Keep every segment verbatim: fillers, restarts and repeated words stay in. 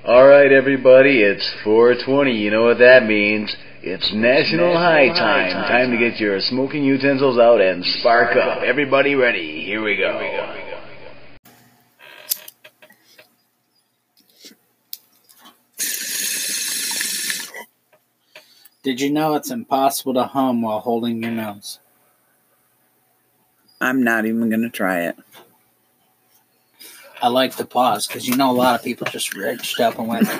Alright, everybody, it's four twenty. You know what that means. It's National, National High, high time. time. Time to get your smoking utensils out and spark up. Everybody ready? Here we go. Here we go. Did you know it's impossible to hum while holding your nose? I'm not even going to try it. I like the pause because you know a lot of people just reached up and went.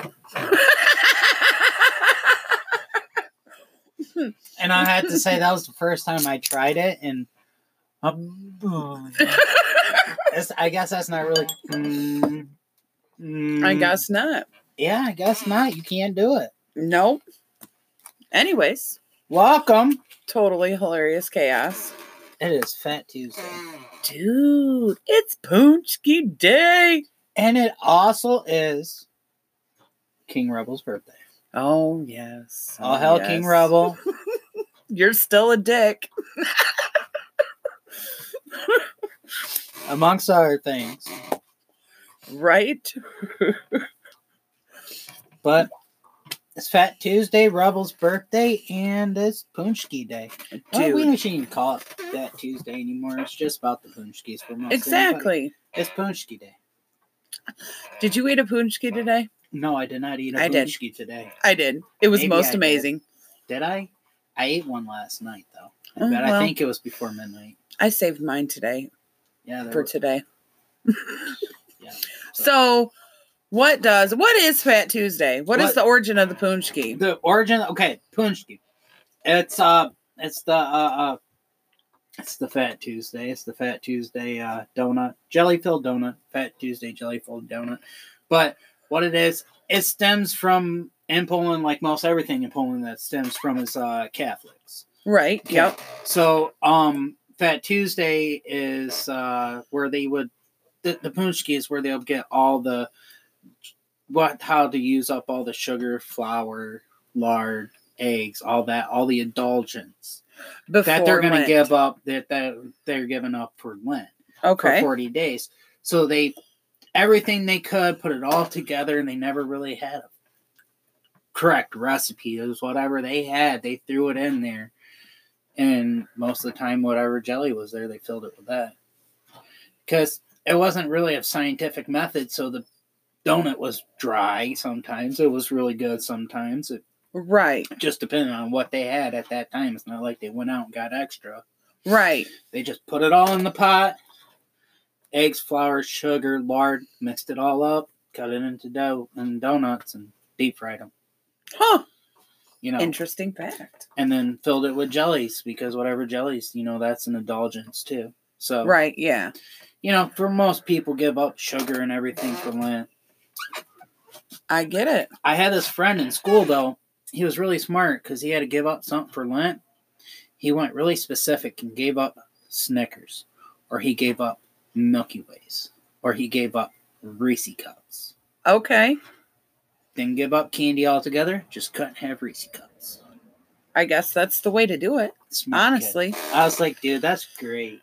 And I had to say that was the first time I tried it, and um, I guess that's not really. Mm, mm, I guess not. Yeah, I guess not. You can't do it. Nope. Anyways, welcome. Totally hilarious chaos. It is Fat Tuesday. Dude, it's Punchki Day. And it also is King Rebel's birthday. Oh, yes. Oh, hell, yes. King Rebel. You're still a dick. Amongst other things. Right? But it's Fat Tuesday, Rebel's birthday, and it's Punchki Day. Dude. Well, we shouldn't even call it Fat Tuesday anymore. It's just about the Punchkis for most. Exactly. It's Punchki Day. Did you eat a Punchki today? No, I did not eat a I Punchki did. today. I did. It was Maybe most I amazing. Did. did I? I ate one last night, though. Oh, but well, I think it was before midnight. I saved mine today. Yeah. For were... today. yeah. So... so What does, what is Fat Tuesday? What, what is the origin of the Punchki? The origin, okay, Punchki. It's, uh, it's the, uh, uh, it's the Fat Tuesday. It's the Fat Tuesday, uh, donut. Jelly-filled donut. Fat Tuesday jelly-filled donut. But what it is, it stems from, in Poland, like most everything in Poland that stems from is, uh, Catholics. Right, okay. Yep. So, um, Fat Tuesday is, uh, where they would, the, the Punchki is where they'll get all the, what how to use up all the sugar, flour, lard, eggs, all that, all the indulgence Before that they're going to give up that, that they're giving up for Lent. Okay. For forty days. So they everything they could put it all together, and they never really had a correct recipe. It was whatever they had, they threw it in there. And most of the time, whatever jelly was there, they filled it with that. Because it wasn't really a scientific method, so the donut was dry sometimes. It was really good sometimes. It right. just depended on what they had at that time. It's not like they went out and got extra. Right. They just put it all in the pot. Eggs, flour, sugar, lard, mixed it all up, cut it into dough and donuts, and deep fried them. Huh. You know. Interesting fact. And then filled it with jellies, because whatever jellies, you know, that's an indulgence too. So right, yeah. You know, for most people give up sugar and everything for Lent. I get it. I had this friend in school, though. He was really smart because he had to give up something for Lent. He went really specific and gave up Snickers. Or he gave up Milky Ways. Or he gave up Reese Cups. Okay. Didn't give up candy altogether. Just couldn't have Reese Cups. I guess that's the way to do it. Smart honestly. Kid. I was like, dude, that's great.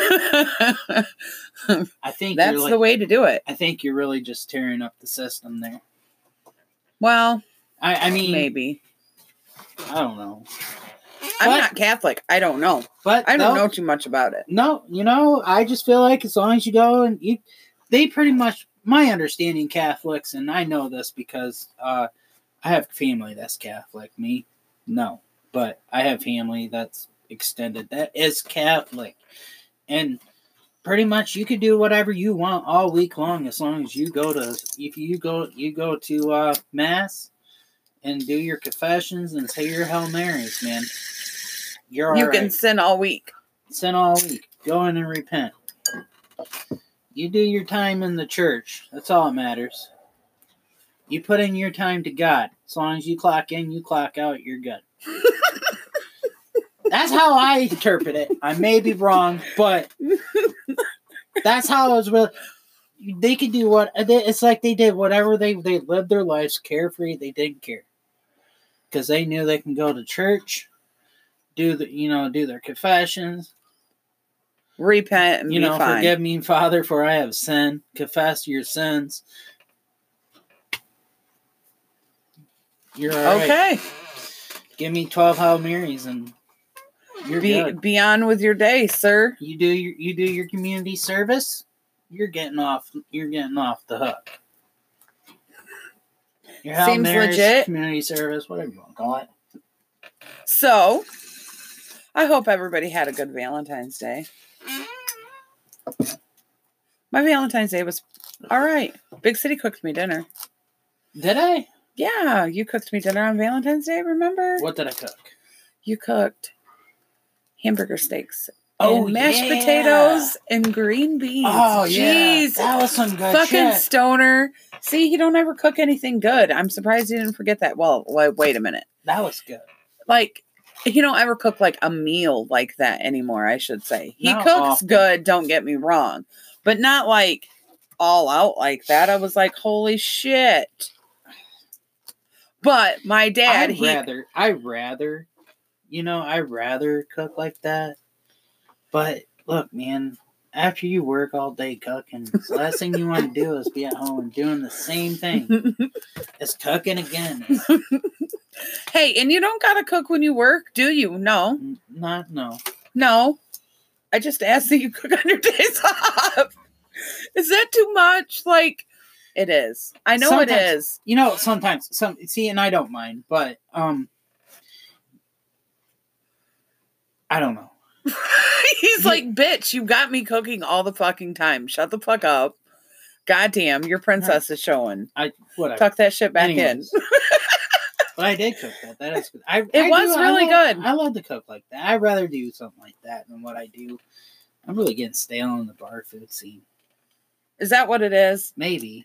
I think that's like, the way to do it. I think you're really just tearing up the system there. Well, I, I mean, maybe. I don't know. I'm but, not Catholic. I don't know. But I don't no, know too much about it. No, you know, I just feel like as long as you go and you, they pretty much, my understanding Catholics, and I know this because uh, I have family that's Catholic. Me, no. But I have family that's extended that is Catholic. And pretty much you could do whatever you want all week long as long as you go to if you go you go to uh, Mass and do your confessions and say your Hail Marys, man. You're all You right. can sin all week. Sin all week. Go in and repent. You do your time in the church. That's all that matters. You put in your time to God. As long as you clock in, you clock out, you're good. That's how I interpret it. I may be wrong, but that's how it was really. They could do what it's like. They did whatever they they lived their lives carefree. They didn't care because they knew they can go to church, do the you know do their confessions, repent, and you be know fine. Forgive me, Father, for I have sinned. Confess your sins. You're all right. Okay. Give me twelve Hail Marys and you're Be good. be on with your day, sir. You do your you do your community service. You're getting off. You're getting off the hook. Your Hail Seems Marys, legit. community service, whatever you want to call it. So, I hope everybody had a good Valentine's Day. My Valentine's Day was all right. Big City cooked me dinner. Did I? Yeah, you cooked me dinner on Valentine's Day, remember? What did I cook? You cooked hamburger steaks. Oh, and mashed yeah. potatoes and green beans. Oh, yeah. Jeez. That was some good Fucking shit. stoner. See, he don't ever cook anything good. I'm surprised you didn't forget that. Well, wait, wait a minute. That was good. Like, he don't ever cook like a meal like that anymore, I should say. He Not cooks often. good, don't get me wrong. But not like all out like that. I was like, holy shit. But my dad, I'd he rather, I'd rather, you know, I'd rather cook like that. But look, man, after you work all day cooking, the last thing you want to do is be at home and doing the same thing. It's cooking again. Hey, and you don't gotta cook when you work, do you? No. N- Not, no. No. I just asked that you cook on your days off. Is that too much? Like, it is. I know it Sometimes- is. You know, sometimes, some see, and I don't mind, but, um, I don't know. He's like, bitch, you got me cooking all the fucking time. Shut the fuck up. Goddamn, your princess is showing. I, whatever. Tuck that shit back Anyways. in. But I did cook that. That is good. I, It I was do- really I love, good. I love to cook like that. I'd rather do something like that than what I do. I'm really getting stale on the bar food scene. Is that what it is? Maybe.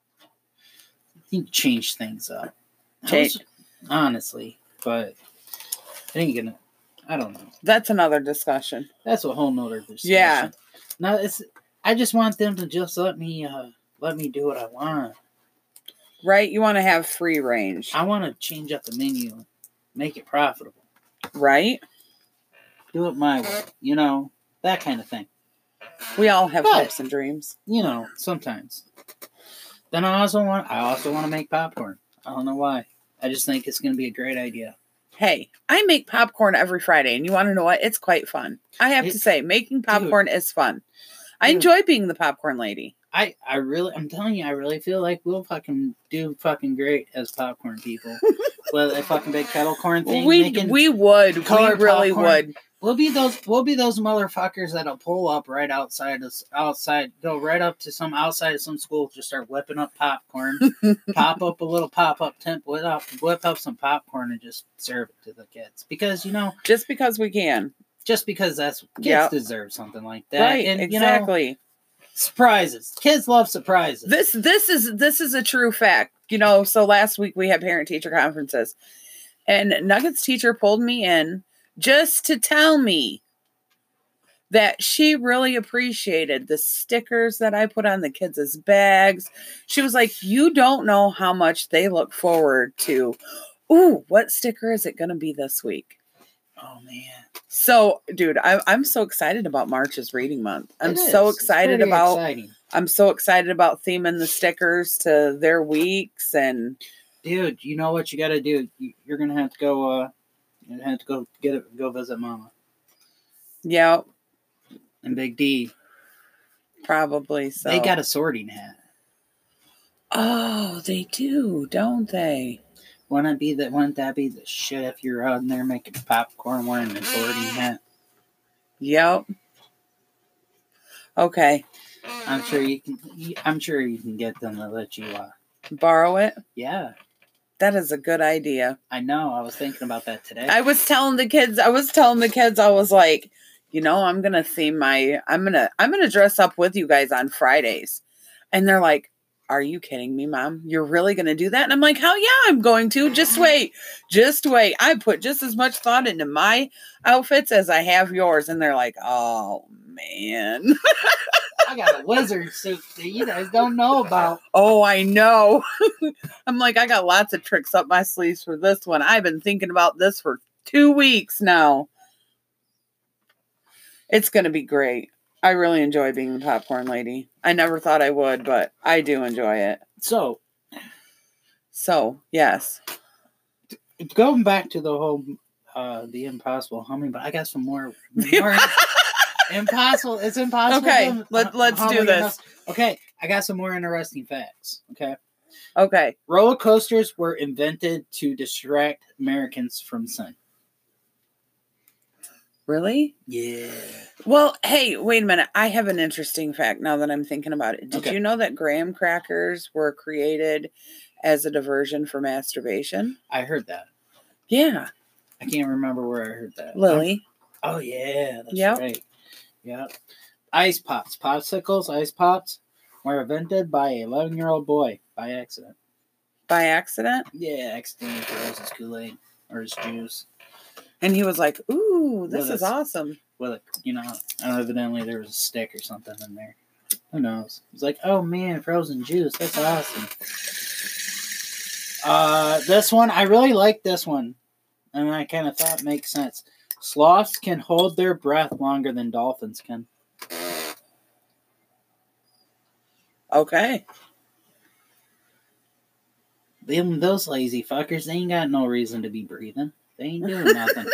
I think change things up. I Change- was- honestly, but I ain't gonna. I don't know. That's another discussion. That's a whole nother discussion. Yeah. No, it's. I just want them to just let me. Uh, let me do what I want. Right? You want to have free range. I want to change up the menu, make it profitable, Right? do it my way. You know, that kind of thing. We all have But- hopes and dreams. You know, sometimes. Then I also want. I also want to make popcorn. I don't know why. I just think it's going to be a great idea. Hey, I make popcorn every Friday, and you want to know what? It's quite fun. I have It- to say, making popcorn is fun. I Dude. enjoy being the popcorn lady. I, I really, I'm telling you, I really feel like we'll fucking do fucking great as popcorn people. With a fucking big kettle corn thing. We making, we would. We colored really popcorn. would. we'll be those, we'll be those motherfuckers that'll pull up right outside us, outside, go right up to some outside of some school, just start whipping up popcorn, pop up a little pop up tent, whip up, whip up some popcorn, and just serve it to the kids. Because you know, Just because we can. just because that's kids Yep. deserve something like that. Right, and, you know, exactly. surprises. Kids love surprises. This this is this is a true fact. You know, so last week we had parent teacher conferences, and Nuggets teacher pulled me in just to tell me that she really appreciated the stickers that I put on the kids' bags. She was like, "You don't know how much they look forward to. Ooh, what sticker is it going to be this week?" Oh man. So, dude, I, I'm so excited about March's Reading Month. I'm It so is. It's excited pretty about. exciting. I'm so excited about theming the stickers to their weeks, and Dude, you know what you got to do? You, you're gonna have to go. Uh, you're gonna have to go get it. Go visit Mama yeah, and Big D. probably so. They got a sorting hat. Oh, they do, don't they? Wouldn't it be that? Wouldn't that be the shit if you're out in there making popcorn wearing a sorting hat? Yep. Okay, I'm sure you can. I'm sure you can get them to let you. Uh, borrow it. yeah, That is a good idea. I know. I was thinking about that today. I was telling the kids. I was telling the kids. I was like, you know, I'm gonna theme my. I'm gonna. I'm gonna dress up with you guys on Fridays, and they're like, "Are you kidding me, Mom? You're really gonna do that?" And I'm like, "Hell yeah, I'm going to. Just wait, just wait. I put just as much thought into my outfits as I have yours." And they're like, "Oh man." I got a wizard suit that you guys don't know about. Oh, I know. I'm like, I got lots of tricks up my sleeves for this one. I've been thinking about this for two weeks now. It's going to be great. I really enjoy being the popcorn lady. I never thought I would, but I do enjoy it. So, So, yes. going back to the whole uh, the impossible humming, but I got some more. more impossible. It's impossible. Okay, to, let, let's do this. Enough. Okay, I got some more interesting facts. Okay. Okay. Roller coasters were invented to distract Americans from sin. Really? Yeah. Well, hey, wait a minute. I have an interesting fact now that I'm thinking about it. Did Okay. you know that graham crackers were created as a diversion for masturbation? I heard that. Yeah. I can't remember where I heard that. Lily. Um, oh, yeah. That's Yep. right. Yeah. Ice pops. Popsicles, ice pops were invented by an eleven-year-old boy by accident. By accident? Yeah, accidentally throws his Kool-Aid or his juice. And he was like, ooh, this Well, is that's- awesome. Well, it, you know, evidently there was a stick or something in there. Who knows? He's like, oh man, frozen juice. That's awesome. Uh, this one, I really like this one. And I kind of thought it makes sense. Sloths can hold their breath longer than dolphins can. Okay. Them, those lazy fuckers, they ain't got no reason to be breathing. They ain't doing nothing.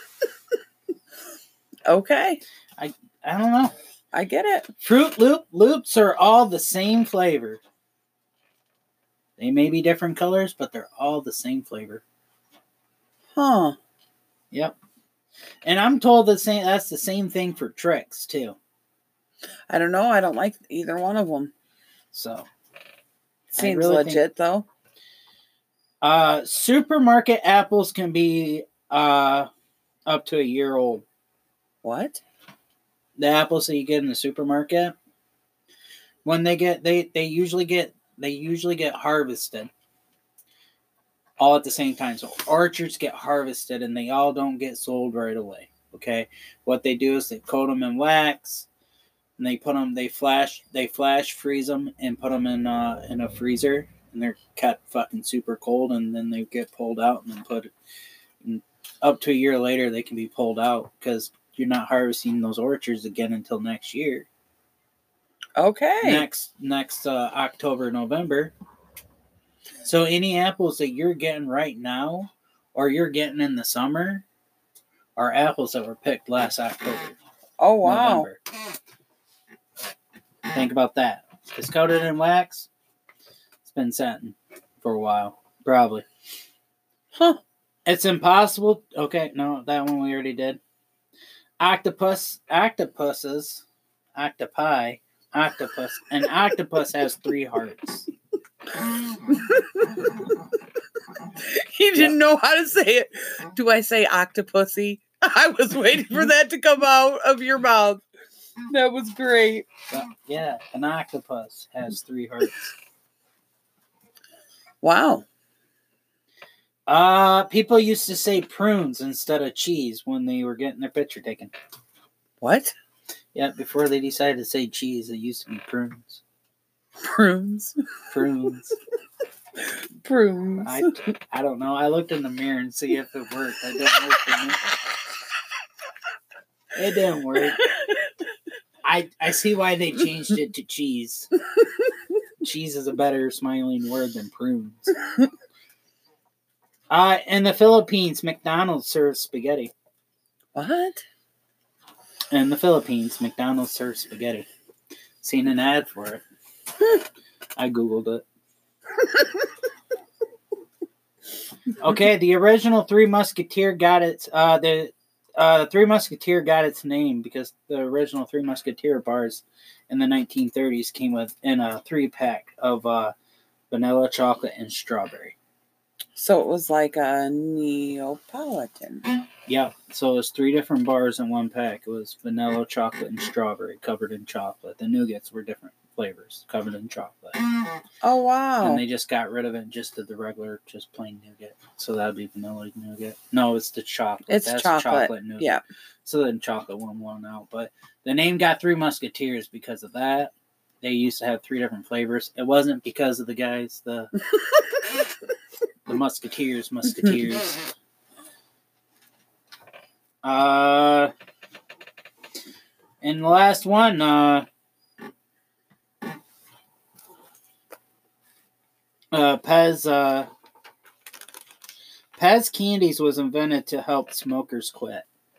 Okay. I don't know. I get it. Fruit Loop Loops are all the same flavor. They may be different colors, but they're all the same flavor. Huh. Yep. And I'm told the same. That's the same thing for Trix too. I don't know. I don't like either one of them. So Seems really legit, think- though. Uh, supermarket apples can be uh, up to a year old. What? The apples that you get in the supermarket, when they get they they usually get they usually get harvested all at the same time. So orchards get harvested and they all don't get sold right away. Okay, what they do is they coat them in wax, and they put them they flash they flash freeze them and put them in uh, in a freezer, and they're kept fucking super cold, and then they get pulled out and then put and up to a year later they can be pulled out because you're not harvesting those orchards again until next year. Okay. Next next uh, October, November. So any apples that you're getting right now or you're getting in the summer are apples that were picked last October. Oh, wow. November. Think about that. It's coated in wax. It's been setting for a while. Probably. Huh. It's impossible. Okay, no, that one we already did. Octopus, octopuses, octopi, octopus. An octopus has three hearts. He didn't know how to say it. Do I say octopussy? I was waiting for that to come out of your mouth. That was great. But, yeah, an octopus has three hearts. Wow. Uh, people used to say prunes instead of cheese when they were getting their picture taken. What? Yeah, before they decided to say cheese, it used to be prunes. Prunes. Prunes. Prunes. I, I don't know. I looked in the mirror and see if it worked. It didn't work for me. It didn't work. I I see why they changed it to cheese. Cheese is a better smiling word than prunes. Uh, in the Philippines, McDonald's serves spaghetti. What? In the Philippines, McDonald's serves spaghetti. Seen an ad for it. I googled it. Okay, the original Three Musketeer got its uh the uh Three Musketeer got its name because the original Three Musketeer bars in the nineteen thirties came with in a three pack of uh vanilla, chocolate, and strawberry. So it was like a Neapolitan. Yeah, so it was three different bars in one pack. It was vanilla, chocolate, and strawberry covered in chocolate. The nougats were different flavors covered in chocolate. Oh, wow. And they just got rid of it and just did the regular, just plain nougat. So that would be vanilla nougat. No, it's the chocolate. It's That's chocolate. nougat. Yeah. So then chocolate won one out. But the name got Three Musketeers because of that. They used to have three different flavors. It wasn't because of the guys, the the Musketeers, Musketeers. Uh, and the last one, uh, uh, Pez, uh, Pez Candies was invented to help smokers quit.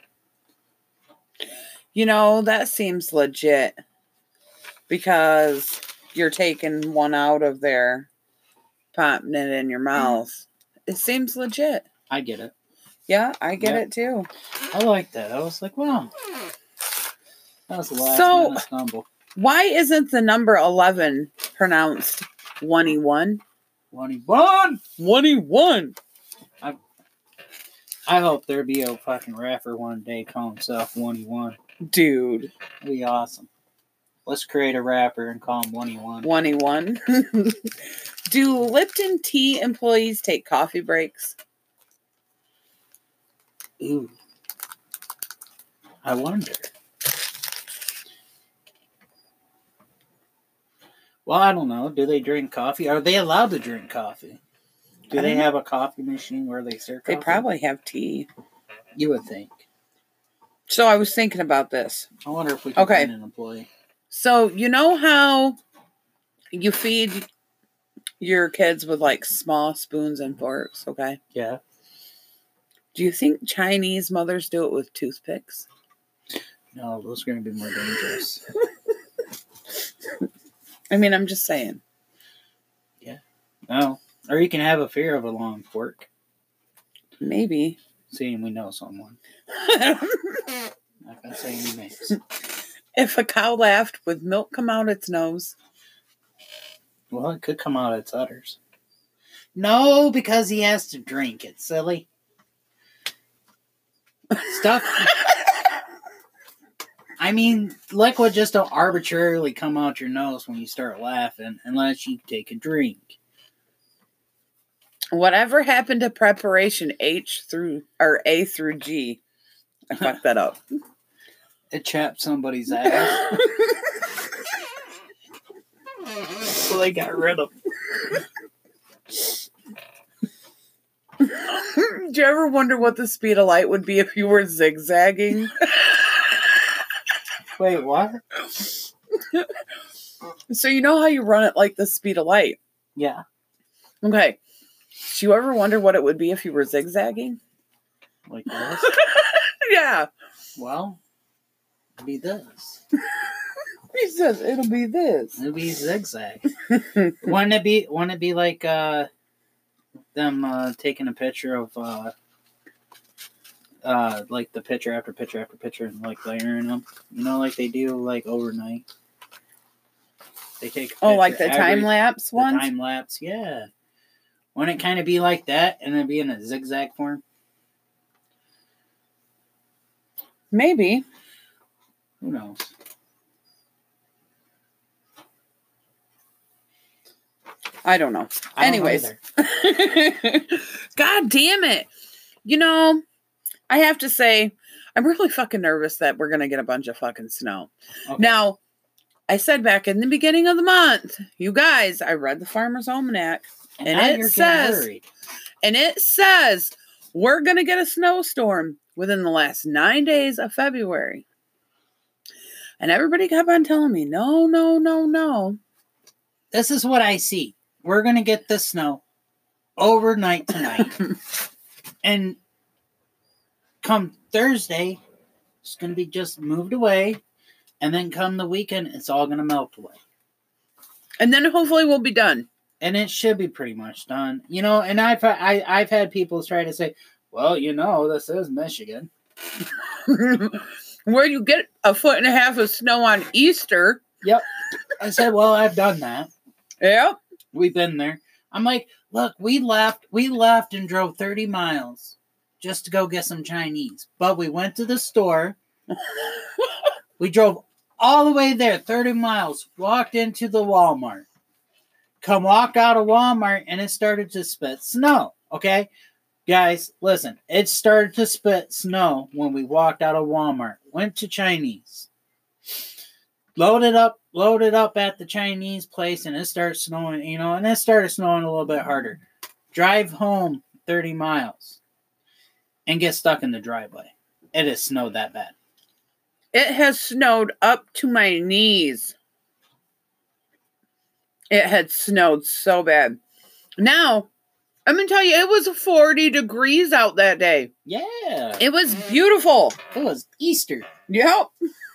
You know, that seems legit. Because you're taking one out of there, popping it in your mouth. It seems legit. I get it. Yeah, I get Yep. it too. I like that. I was like, wow. That was the last So- minute stumble. Why isn't the number eleven pronounced one-y-one? twenty-one! one-y-one. I hope there be a fucking rapper one day call himself twenty-one. Dude. That'd be awesome. Let's create a rapper and call him twenty-one. one-y-one. Do Lipton tea employees take coffee breaks? Ooh. I wonder. Well, I don't know. Do they drink coffee? Are they allowed to drink coffee? Do I they don't know. have a coffee machine where they serve coffee? They probably have tea. You would think. So I was thinking about this. I wonder if we can Okay. find an employee. So, you know how you feed your kids with like small spoons and forks, okay? Yeah. Do you think Chinese mothers do it with toothpicks? No, those are going to be more dangerous. I mean, I'm just saying. No. Or you can have a fear of a long fork. Maybe. Seeing we know someone. Not going to say any names. If a cow laughed, would milk come out its nose? Well, it could come out its udders. No, because he has to drink it, silly. Stuff. I mean, liquid just don't arbitrarily come out your nose when you start laughing unless you take a drink. Whatever happened to preparation H through or A through G? I fucked that up. It chapped somebody's ass. So they got rid of Do you ever wonder what the speed of light would be if you were zigzagging? Wait, what? So you know how you run it like the speed of light? Yeah. Okay. Do you ever wonder what it would be if you were zigzagging? Like this? Yeah. Well, it'd be this. He says it'll be this. It'd be zigzag. Wouldn't it be, wouldn't it be like uh, them uh, taking a picture of uh, uh, like the picture after picture after picture and like layering them? You know, like they do like overnight. They take a Oh, like picture the every- time lapse the ones? time lapse, yeah. Wouldn't it kind of be like that and then be in a zigzag form? Maybe. Who knows? I don't know. I don't know Anyways. either. God damn it. You know, I have to say, I'm really fucking nervous that we're going to get a bunch of fucking snow. Okay. Now, I said back in the beginning of the month, you guys, I read the Farmer's Almanac, and now it you're getting says- worried. and it says we're going to get a snowstorm within the last nine days of February. And everybody kept on telling me, no, no, no, no. This is what I see. We're going to get the snow overnight tonight. And come Thursday, it's going to be just moved away. And then come the weekend, it's all going to melt away. And then hopefully we'll be done. And it should be pretty much done. You know, and I've, I, I've had people try to say, well, you know, this is Michigan. Where you get a foot and a half of snow on Easter. Yep. I said, well, I've done that. Yeah. We've been there. I'm like, look, we left, we left and drove thirty miles just to go get some Chinese. But we went to the store. We drove all the way there, thirty miles, walked into the Walmart. Come walk out of Walmart and it started to spit snow. Okay? Guys, listen. It started to spit snow when we walked out of Walmart. Went to Chinese. Loaded up, loaded up at the Chinese place and it started snowing, you know, and it started snowing a little bit harder. Drive home thirty miles and get stuck in the driveway. It has snowed that bad. It has snowed up to my knees. It had snowed so bad. Now, I'm going to tell you, it was forty degrees out that day. Yeah. It was beautiful. It was Easter. Yep.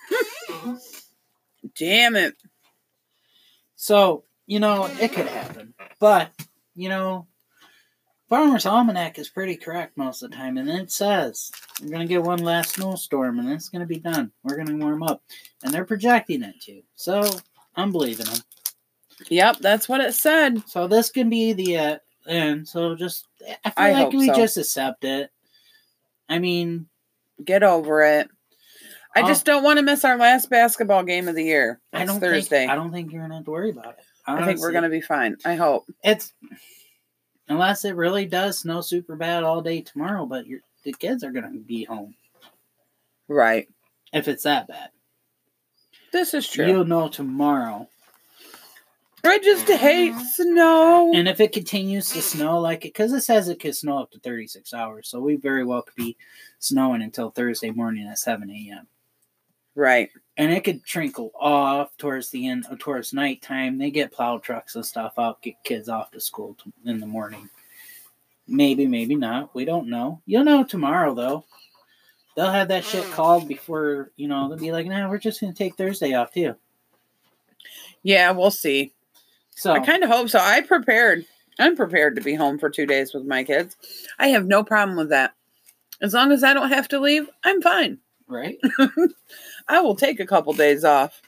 Damn it. So, you know, it could happen. But, you know, Farmer's Almanac is pretty correct most of the time. And it says we're going to get one last snowstorm and it's going to be done. We're going to warm up. And they're projecting it to. So, I'm believing them. Yep, that's what it said. So, this can be the uh, end. So, just, I feel I like hope we so. just accept it. I mean, Get over it. I Oh. just don't want to miss our last basketball game of the year. I It's don't Thursday. Think, I don't think you're going to have to worry about it. I think we're going to be fine. I hope. It's unless it really does snow super bad all day tomorrow, but your the kids are going to be home Right. if it's that bad. This is true. You'll know tomorrow. I just hate snow. And if it continues to snow like it, because it says it could snow up to thirty-six hours, so we very well could be snowing until Thursday morning at seven a.m. Right. And it could trickle off towards the end, towards nighttime. They get plow trucks and stuff out, get kids off to school t- in the morning. Maybe, maybe not. We don't know. You'll know tomorrow, though. They'll have that shit called before, you know, they'll be like, nah, we're just going to take Thursday off, too. Yeah, we'll see. So, I kind of hope so. I prepared. I'm prepared to be home for two days with my kids. I have no problem with that. As long as I don't have to leave, I'm fine. right? I will take a couple days off.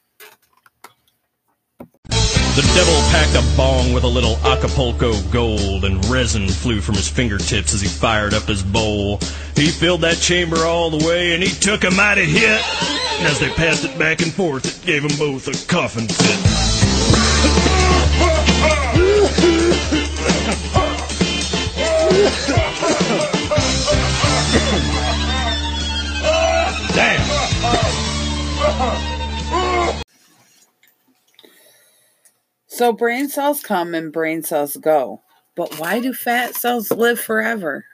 The devil packed a bong with a little Acapulco gold, and resin flew from his fingertips as he fired up his bowl. He filled that chamber all the way, and he took a mighty hit. And as they passed it back and forth, it gave them both a coughing fit. Damn! So brain cells come and brain cells go. But why do fat cells live forever?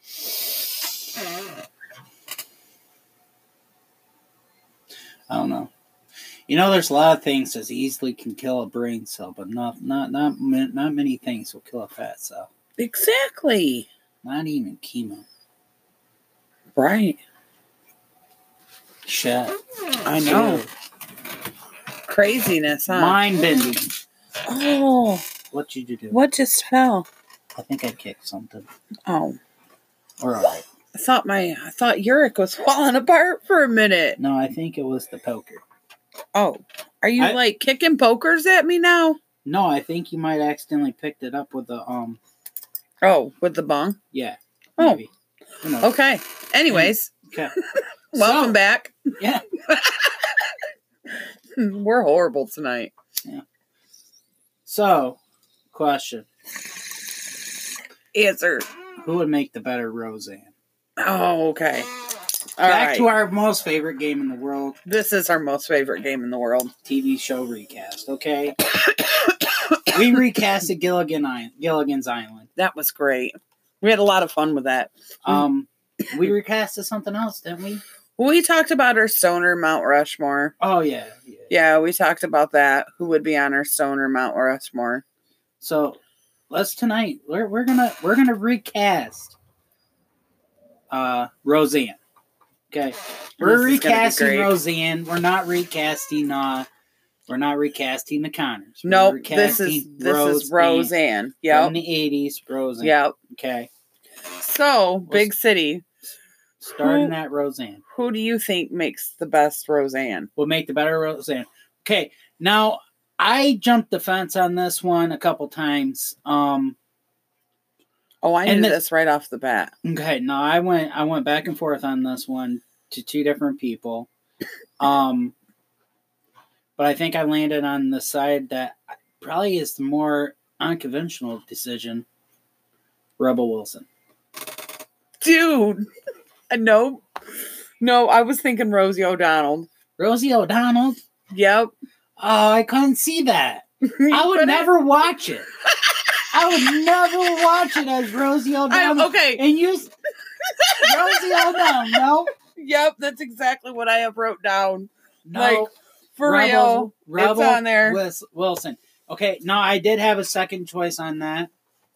I don't know. You know, there's a lot of things that easily can kill a brain cell, but not not not not many things will kill a fat cell. Exactly. Not even chemo. Right. Shit. I know. Craziness, huh? Mind bending. Oh, What you do? what just fell? I think I kicked something. Oh, We're alright. I thought my I thought Uric was falling apart for a minute. No, I think it was the poker. Oh, are you I- like kicking pokers at me now? No, I think you might accidentally picked it up with the um. Oh, with the bong. Yeah. Oh. Maybe. Who knows? Okay. Anyways, Okay. welcome So- back. Yeah. We're horrible tonight. So, question: Answer. who would make the better Roseanne? Oh, okay. All Back right. to our most favorite game in the world, This is our most favorite game in the world. T V show recast. Okay. We recasted Gilligan Island, Gilligan's Island. That was great. We had a lot of fun with that. Um, we recasted something else, didn't we? We talked about our stoner Mount Rushmore. Oh yeah, yeah. Yeah, we talked about that. Who would be on our stoner Mount Rushmore? So let's tonight. We're we're gonna we're gonna recast uh Roseanne. Okay, we're This is gonna be recasting great. Roseanne. We're not recasting. Uh, we're not recasting the Connors. We're Nope. This is recasting this is Roseanne Roseanne. from Yep. the eighties. Roseanne. Yep. Okay, So, big city. starting Who- at Roseanne. Who do you think makes the best Roseanne? Will make the better Roseanne. Okay, now I jumped the fence on this one a couple times. Um, Oh, I And knew this- this right off the bat. okay, no, I went I went back and forth on this one to two different people. Um, but I think I landed on the side that probably is the more unconventional decision. Rebel Wilson. Dude. Uh, no. No, I was thinking Rosie O'Donnell. Rosie O'Donnell. Yep. Oh, I couldn't see that. I would Couldn't? never watch it. I would never watch it as Rosie I, O'Donnell. okay. And you, Rosie O'Donnell, no, Yep, that's exactly what I have wrote down. no, Like, For Rebel, real. It's on there. Wis- Wilson. Okay, no, I did have a second choice on that.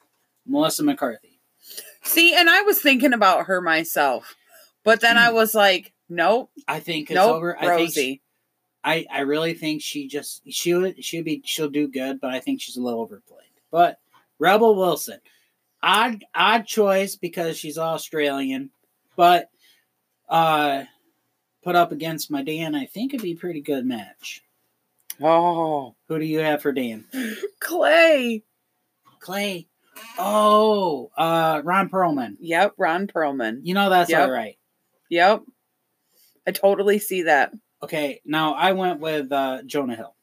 Melissa McCarthy. See, and I was thinking about her myself, but then I was like, nope, I think it's nope, over. I Rosie. think she, I, I really think she just she'll she'll be she'll do good, but I think she's a little overplayed. But Rebel Wilson, odd odd choice because she's Australian, but uh, put up against my Dan, I think it'd be a pretty good match. Oh, Who do you have for Dan? Clay. Clay. Oh, uh, Ron Perlman. Yep, Ron Perlman. You know that's Yep. all right. Yep. I totally see that. Okay, now I went with uh, Jonah Hill.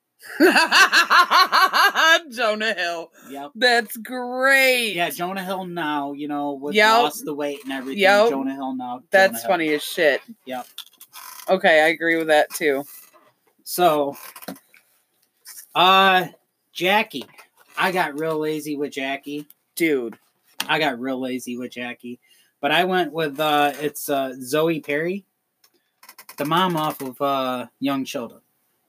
Jonah Hill. Yep. That's great. Yeah, Jonah Hill now, you know, with Yep. lost the weight and everything. Yep. Jonah Hill now. That's Jonah Hill. funny as shit. Yep. Okay, I agree with that too. So, uh, Jackie. I got real lazy with Jackie. Dude. I got real lazy with Jackie. But I went with, uh, it's uh, Zoe Perry, the mom off of uh, Young Sheldon.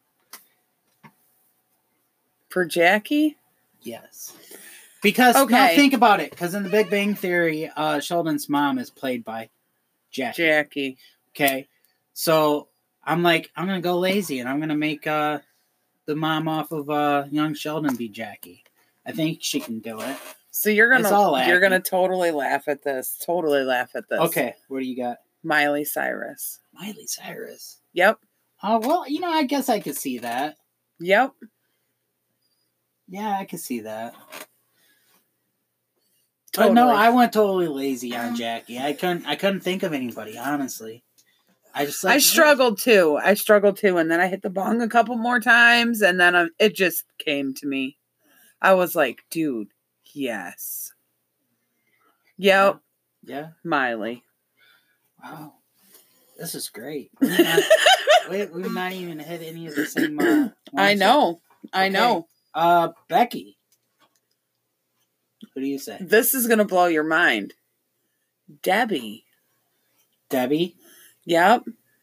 For Jackie? Yes. Because, Okay. now think about it. Because in the Big Bang Theory, uh, Sheldon's mom is played by Jackie. Jackie. Okay. So, I'm like, I'm going to go lazy and I'm going to make uh, the mom off of uh, Young Sheldon be Jackie. I think she can do it. So you're It's all gonna you're acting. gonna totally laugh at this. Totally laugh at this. Okay. What do you got? Miley Cyrus. Miley Cyrus. Yep. Oh, well, you know, I guess I could see that. Yep. Yeah, I could see that. Totally. But no, I went totally lazy on Jackie. I couldn't I couldn't think of anybody, honestly. I just like, I struggled too. I struggled too, and then I hit the bong a couple more times, and then I, it just came to me. I was like, dude, yes. Yep. Yeah. Miley. Wow. This is great. We've not, we, we've not even hit any of the same. Uh, I ones. know. I Okay. know. Uh, Becky. What do you say? This is going to blow your mind. Debbie. Debbie. Yep.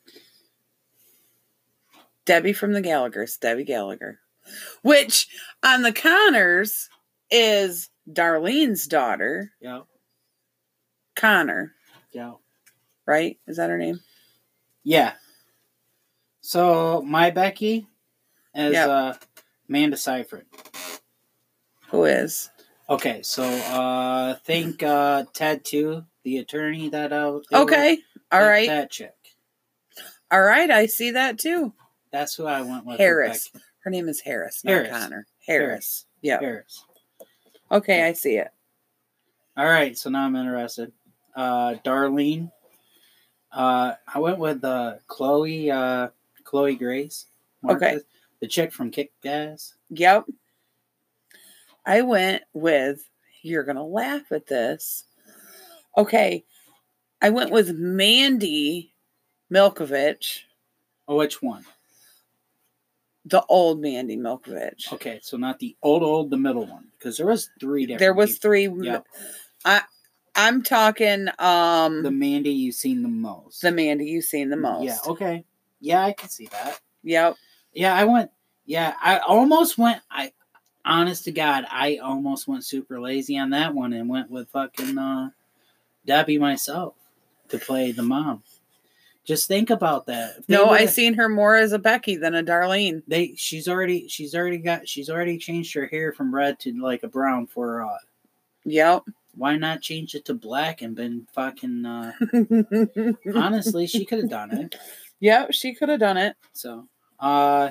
Debbie from the Gallaghers. Debbie Gallagher. Which, on the Connors, is Darlene's daughter, Yeah. Connor. Yeah. Right? Is that her name? Yeah. So my Becky is Yep. uh, Amanda Seyfried. Who is? Okay, so uh, think uh, Ted too, the attorney that uh. they were- Okay. All that, right. That chick. All right. I see that too. That's who I went with. for Harris. Becky. Her name is Harris, not Harris. Connor. Harris. Yeah. Harris. Okay, I see it. All right, so now I'm interested. Uh, Darlene. Uh, I went with uh, Chloe. Uh, Chloe Grace. Okay. Marcus, the chick from Kick-Ass. Yep. I went with, you're going to laugh at this. Okay. I went with Mandy Milkovich, Oh, which one? the old Mandy Milkovich. Okay, so not the old, old, the middle one, because there was three different. There was people. three. Yep. I, I'm talking um The the, Mandy you've seen the most. Mandy you've seen the most. Yeah. Okay. Yeah, I can see that. Yep. Yeah, I went. Yeah, I almost went. I, honest to God, I almost went super lazy on that one and went with fucking uh, Debbie myself to play the mom. Just think about that. If they No, I would've- seen her more as a Becky than a Darlene. They. She's already. She's already got. She's already changed her hair from red to like a brown for. Uh, Yep. why not change it to black and been fucking? Uh, honestly, she could have done it. Yep, she could have done it. So, uh,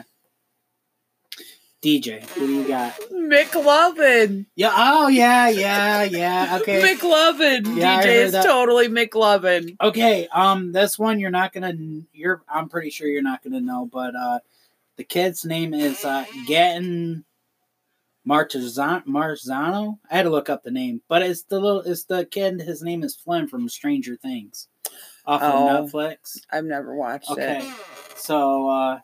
D J, who do you got? McLovin. Yeah. Oh yeah. Yeah. Yeah. Okay. McLovin. Yeah, I D J heard is that. totally McLovin. Okay, um, this one you're not gonna. You're. I'm pretty sure you're not gonna know, but uh, the kid's name is uh, Gatton Marzano. Marzano. I had to look up the name, but it's the little. It's the kid. His name is Flynn from Stranger Things, off Oh. of Netflix. I've never watched Okay, it. so uh,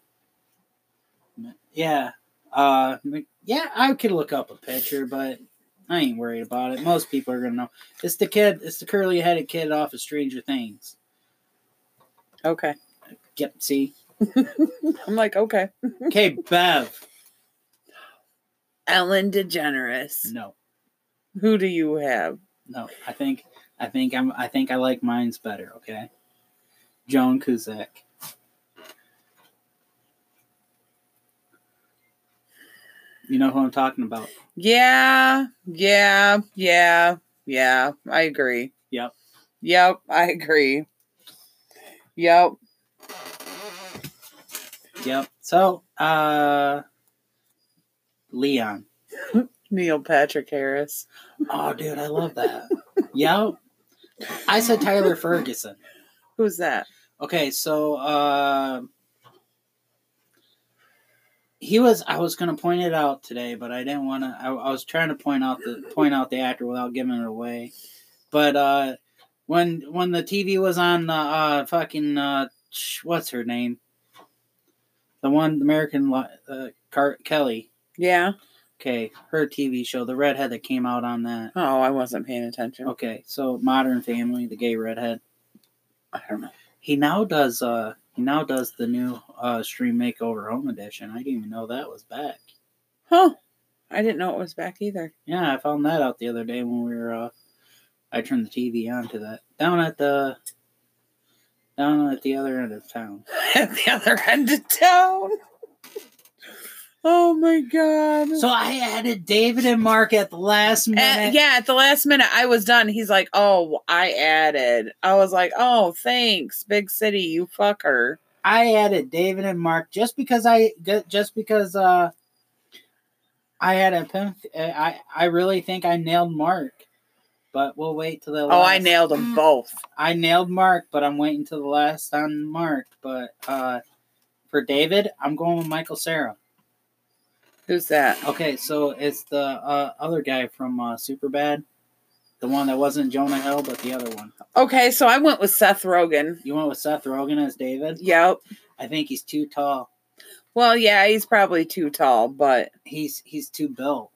yeah, uh, yeah, I could look up a picture, but I ain't worried about it. Most people are gonna know. It's the kid. It's the curly-headed kid off of Stranger Things. Okay. Get see. I'm like, okay. Okay, Bev. Ellen DeGeneres. No. Who do you have? No, I think I think I'm I think I like mine's better. Okay, Joan Cusack. You know who I'm talking about? Yeah, yeah, yeah, yeah. I agree. Yep. Yep, I agree. Yep. Yep. So, uh, Leon. Neil Patrick Harris. Oh, dude, I love that. Yep. I said Tyler Ferguson. Who's that? Okay, so uh, he was. I was going to point it out today, but I didn't want to. I, I was trying to point out the point out the actor without giving it away. But uh, when when the T V was on, uh, uh fucking uh, what's her name? The one American uh, Car- Kelly. Yeah. Okay, her T V show, the redhead that came out on that. Oh, I wasn't paying attention. Okay, so Modern Family, the gay redhead. I don't know. He now does. Uh, he now does the new uh, Stream Makeover Home Edition. I didn't even know that was back. Huh? I didn't know it was back either. Yeah, I found that out the other day when we were. Uh, I turned the T V on to that down at the. Down at the other end of town. At the other end of town. Oh my god. So I added David and Mark at the last minute. At, yeah, at the last minute I was done. He's like, oh, I added. I was like, oh, thanks, Big City, you fucker. I added David and Mark just because I just because uh I had a pimp. I I really think I nailed Mark, but we'll wait till the. Last. Oh, I nailed them both. I nailed Mark, but I'm waiting till the last on Mark. But uh, for David, I'm going with Michael Cera. Who's that? Okay, so it's the uh, other guy from uh, Superbad, the one that wasn't Jonah Hill, but the other one. Okay, so I went with Seth Rogen. You went with Seth Rogen as David? Yep. I think he's too tall. Well, yeah, he's probably too tall, but he's he's too built.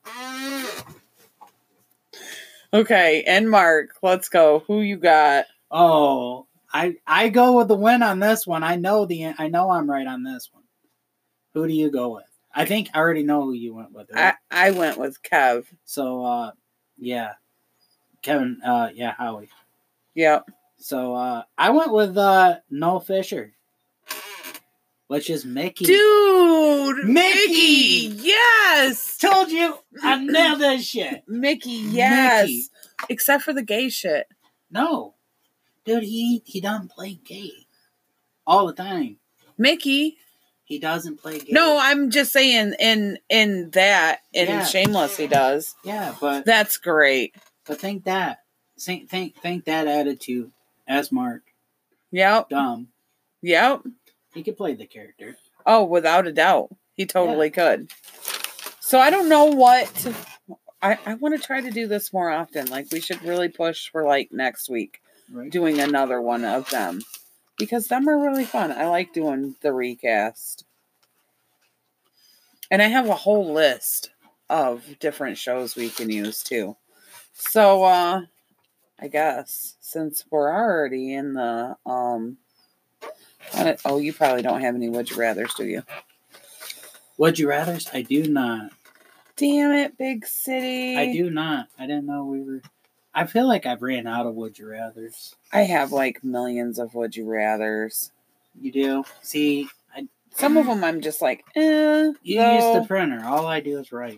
Okay, and Mark, let's go. Who you got? Oh, I I go with the win on this one. I know the I know I'm right on this one. Who do you go with? I think I already know who you went with. Right? I, I went with Kev. So, uh, yeah. Kevin, uh, yeah, Howie. Yep. So, uh, I went with, uh, Noel Fisher. Which is Mickey. Dude! Mickey! Mickey! Yes! Told you! I nailed that shit. Mickey, yes. Mickey. Except for the gay shit. No. Dude, he, he doesn't play gay. All the time. Mickey... He doesn't play games. No, I'm just saying in in that in yeah. Shameless he does. Yeah, but that's great. But think that, think think think that attitude as Mark. Yep. Dumb. Yep. He could play the character. Oh, without a doubt, he totally yeah. could. So I don't know what. To, I I want to try to do this more often. Like we should really push for like next week, right. doing another one of them. Because them are really fun. I like doing the recast. And I have a whole list of different shows we can use too. So, uh, I guess since we're already in the, um, oh, you probably don't have any Would You Rathers, do you? Would You Rathers? I do not. Damn it, Big City. I do not. I didn't know we were. I feel like I've ran out of Would You Rathers. I have like millions of Would You Rathers. You do? See, I, some of them I'm just like, eh. You no. use the printer. All I do is write.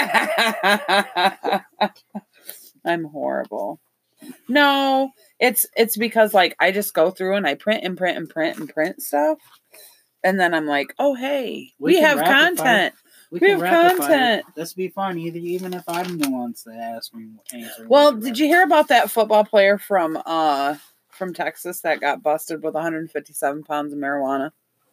I'm horrible. No, it's it's because like I just go through and I print and print and print and print stuff, and then I'm like, oh hey, we, we have content. We, we can have content. This would be fun, either even if I'm the ones that ask me. Well, did you hear about that football player from uh from Texas that got busted with one hundred fifty-seven pounds of marijuana?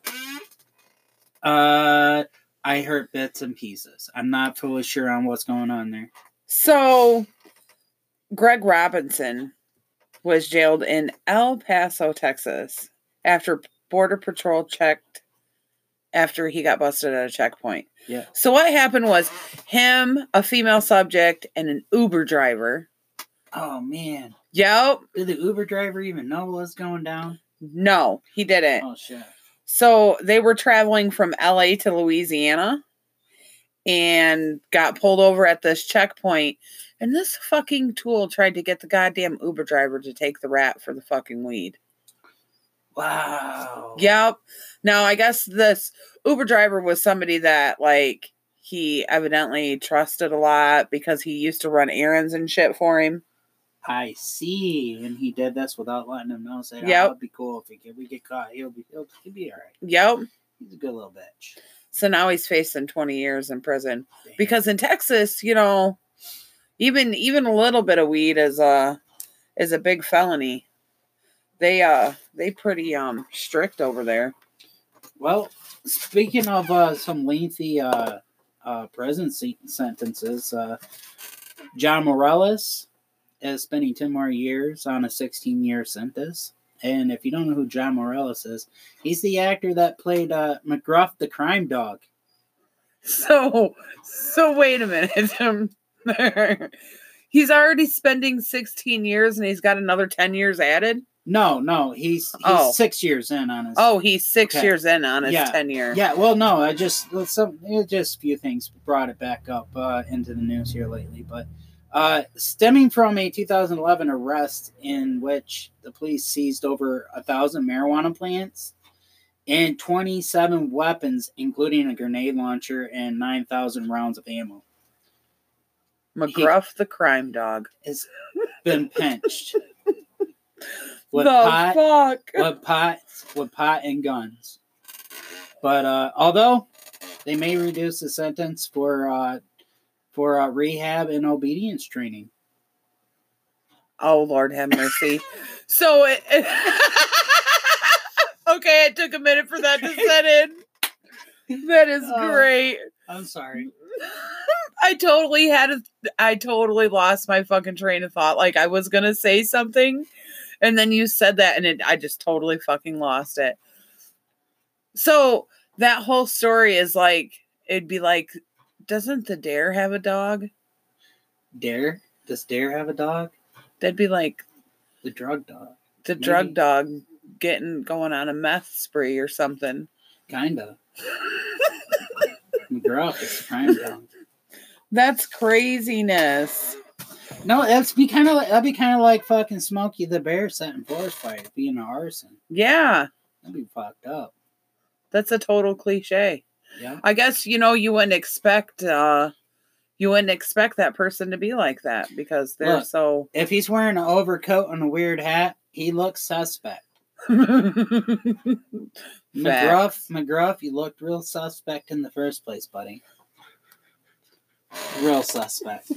Uh, I heard bits and pieces. I'm not fully sure on what's going on there. So, Greg Robinson was jailed in El Paso, Texas, after Border Patrol checked after he got busted at a checkpoint. Yeah. So what happened was him, a female subject, and an Uber driver. Oh, man. Yep. Did the Uber driver even know what was going down? No, he didn't. Oh, shit. So they were traveling from L A to Louisiana, and got pulled over at this checkpoint. And this fucking tool tried to get the goddamn Uber driver to take the rat for the fucking weed. Wow. Yep. Now, I guess this Uber driver was somebody that, like, he evidently trusted a lot because he used to run errands and shit for him. I see. And he did this without letting him know. Saying, Yep. oh, it'd be cool if we get, we get caught. He'll be, he'll, he'll be all right. Yep. He's a good little bitch. So now he's facing twenty years in prison. Damn. Because in Texas, you know, even even a little bit of weed is a is a big felony. They uh they pretty um strict over there. Well, speaking of uh, some lengthy uh, uh, prison se- sentences, uh, John Morales is spending ten more years on a sixteen-year sentence. And if you don't know who John Morales is, he's the actor that played uh, McGruff the crime dog. So so wait a minute. He's already spending sixteen years and he's got another ten years added? No, no, he's he's Oh. six years in on his. Oh, he's six Okay. years in on his Yeah. tenure. Yeah, well, no, I just some it just a few things brought it back up uh, into the news here lately, but uh, stemming from a two thousand eleven arrest in which the police seized over a thousand marijuana plants and twenty-seven weapons, including a grenade launcher and nine thousand rounds of ammo, McGruff the crime dog. has been pinched with the pot, fuck? with pot, with pot and guns. But uh, although they may reduce the sentence for uh, for uh, rehab and obedience training. Oh, Lord have mercy. So it, it okay, it took a minute for that to set in. That is Oh. great. I'm sorry. I totally had a, I totally lost my fucking train of thought. Like I was gonna say something, and then you said that, and it, I just totally fucking lost it. So that whole story is like, it'd be like, doesn't the Dare have a dog? Dare? Does Dare have a dog? That'd be like The drug dog. the Maybe. drug dog getting going on a meth spree or something. Kinda. McGruff is the crime dog. That's craziness. No, that's be kind of like, that'd be kind of like fucking Smokey the Bear setting forest fire, being an arson. Yeah, That'd be fucked up. that's a total cliche. Yeah. I guess, you know, you wouldn't expect uh you wouldn't expect that person to be like that because they're Look. so If he's wearing an overcoat and a weird hat, he looks suspect. McGruff. McGruff, McGruff, you looked real suspect in the first place, buddy. Real suspect.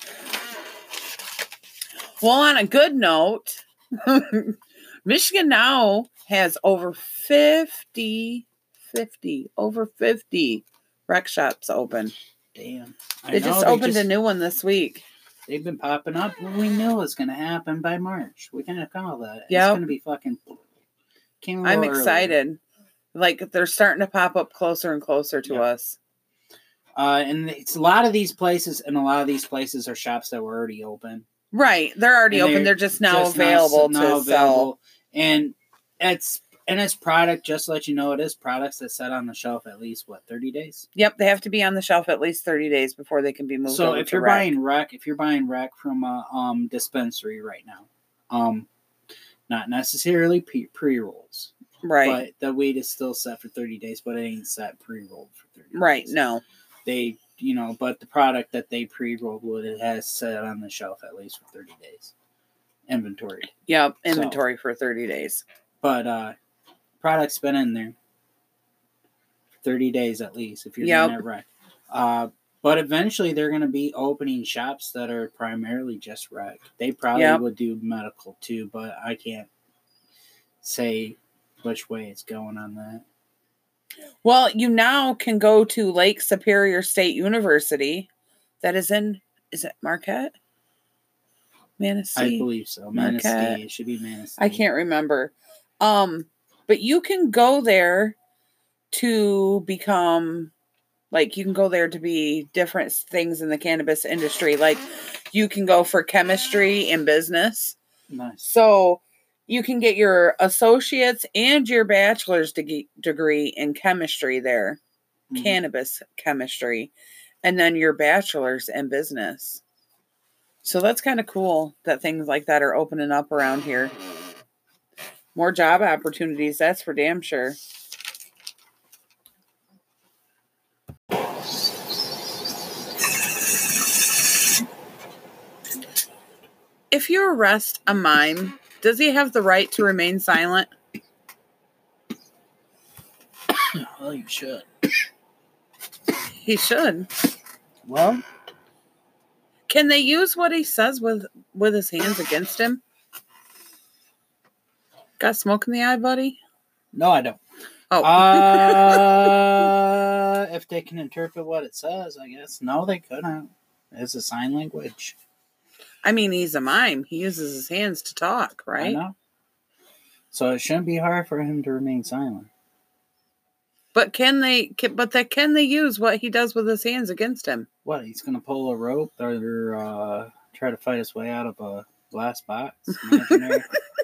Well, on a good note, Michigan now has over fifty, fifty, over fifty rec shops open. Damn. I They know, just opened just- a new one this week. They've been popping up. We knew it was going to happen by March. We can call that. Yep. It's going to be fucking. Came a I'm little early. excited. Like they're starting to pop up closer and closer to Yep. us. Uh, and it's a lot of these places, and a lot of these places are shops that were already open. Right. They're already And open. They're, they're just now just now- available now to available. sell. And it's and it's product. Just to let you know, it is products that set on the shelf at least what thirty days. Yep, they have to be on the shelf at least thirty days before they can be moved So over if to you're rec. buying rec, if you're buying rec from a um dispensary right now, um, not necessarily pre rolls, Right. but the weed is still set for thirty days, but it ain't set pre rolled for thirty. Right. days. No. They, you know, but the product that they pre rolled with it has set on the shelf at least for thirty days. Inventory. Yep. So- Inventory for thirty days. But uh product's been in there for thirty days at least if you're Yep. doing it right. Uh but eventually they're gonna be opening shops that are primarily just rec. They probably Yep. would do medical too, but I can't say which way it's going on that. Well, you now can go to Lake Superior State University. That is in, is it Marquette? Manistee? I believe so. Manistee. Marquette. It should be Manistee. I can't remember. Um, but you can go there to become, like, you can go there to be different things in the cannabis industry. Like, you can go for chemistry and business. Nice. So you can get your associate's and your bachelor's de- degree in chemistry there, Mhm. cannabis chemistry. and then your bachelor's in business. So that's kind of cool that things like that are opening up around here. More job opportunities, that's for damn sure. If you arrest a mime, does he have the right to remain silent? Well, you should. He should. Well, can they use what he says with, with his hands against him? Got smoke in the eye, buddy? No, I don't. Oh. uh, if they can interpret what it says, I guess. No, they couldn't. It's a sign language. I mean, he's a mime. He uses his hands to talk, right? I know. So it shouldn't be hard for him to remain silent. But can they? Can, but that can they use what he does with his hands against him? What? He's gonna pull a rope or uh, try to fight his way out of a glass box? Imaginary.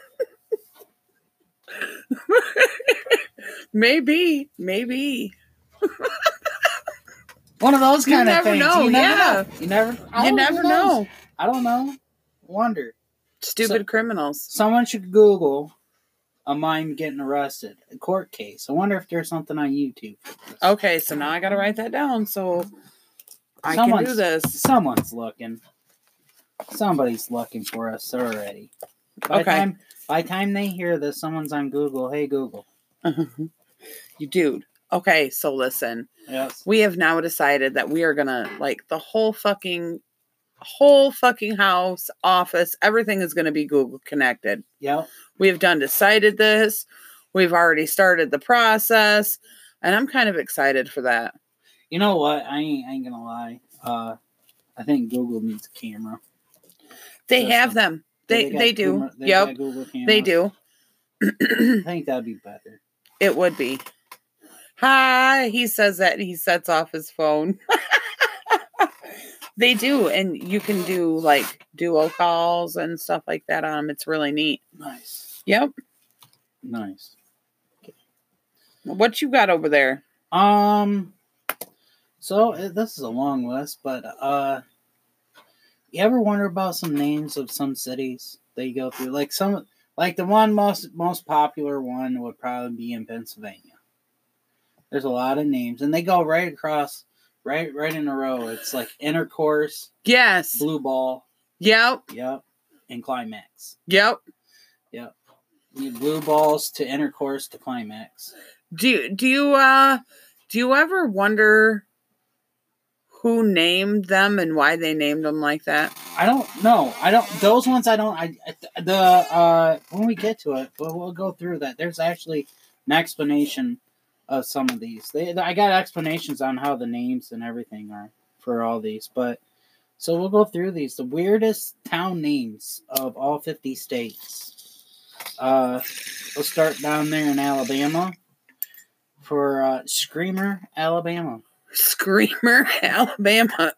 maybe, maybe. One of those kind you of never things. Know, you never yeah. know. You never. You never know. I don't know. Wonder. Stupid So, criminals. Someone should Google a mime getting arrested, a court case. I wonder if there's something on YouTube. Okay, so now I got to write that down so I someone's, can do this. Someone's looking. Somebody's looking for us already. By okay. Time, by the time they hear this, someone's on Google. Hey, Google. You dude. Okay, so listen. Yes. We have now decided that we are going to, like, the whole fucking, whole fucking house, office, everything is going to be Google connected. Yep. We have done decided this. We've already started the process. And I'm kind of excited for that. You know what? I ain't, I ain't going to lie. Uh, I think Google needs a camera. They System. have them. They they, they do. Google, they yep. Google They do. I think that'd be better. It would be. Hi. He says that he sets off his phone. They do. And you can do like duo calls and stuff like that on them. It's really neat. Nice. Yep. Nice. Okay. What you got over there? Um, so uh, this is a long list, but uh, you ever wonder about some names of some cities that you go through? Like some, like the one most most popular one would probably be in Pennsylvania. There's a lot of names, and they go right across, right right in a row. It's like Intercourse, Yes. Blue Ball, Yep. yep, and Climax. Yep. Yep. You Blue Balls to Intercourse to Climax. Do you, do you uh do you ever wonder who named them and why they named them like that? I don't know. I don't. Those ones I don't. I the uh when we get to it, we'll, we'll go through that. There's actually an explanation of some of these. They, I got explanations on how the names and everything are for all these, but so we'll go through these. The weirdest town names of all fifty states. Uh, we'll start down there in Alabama for uh, Screamer, Alabama. Screamer, Alabama.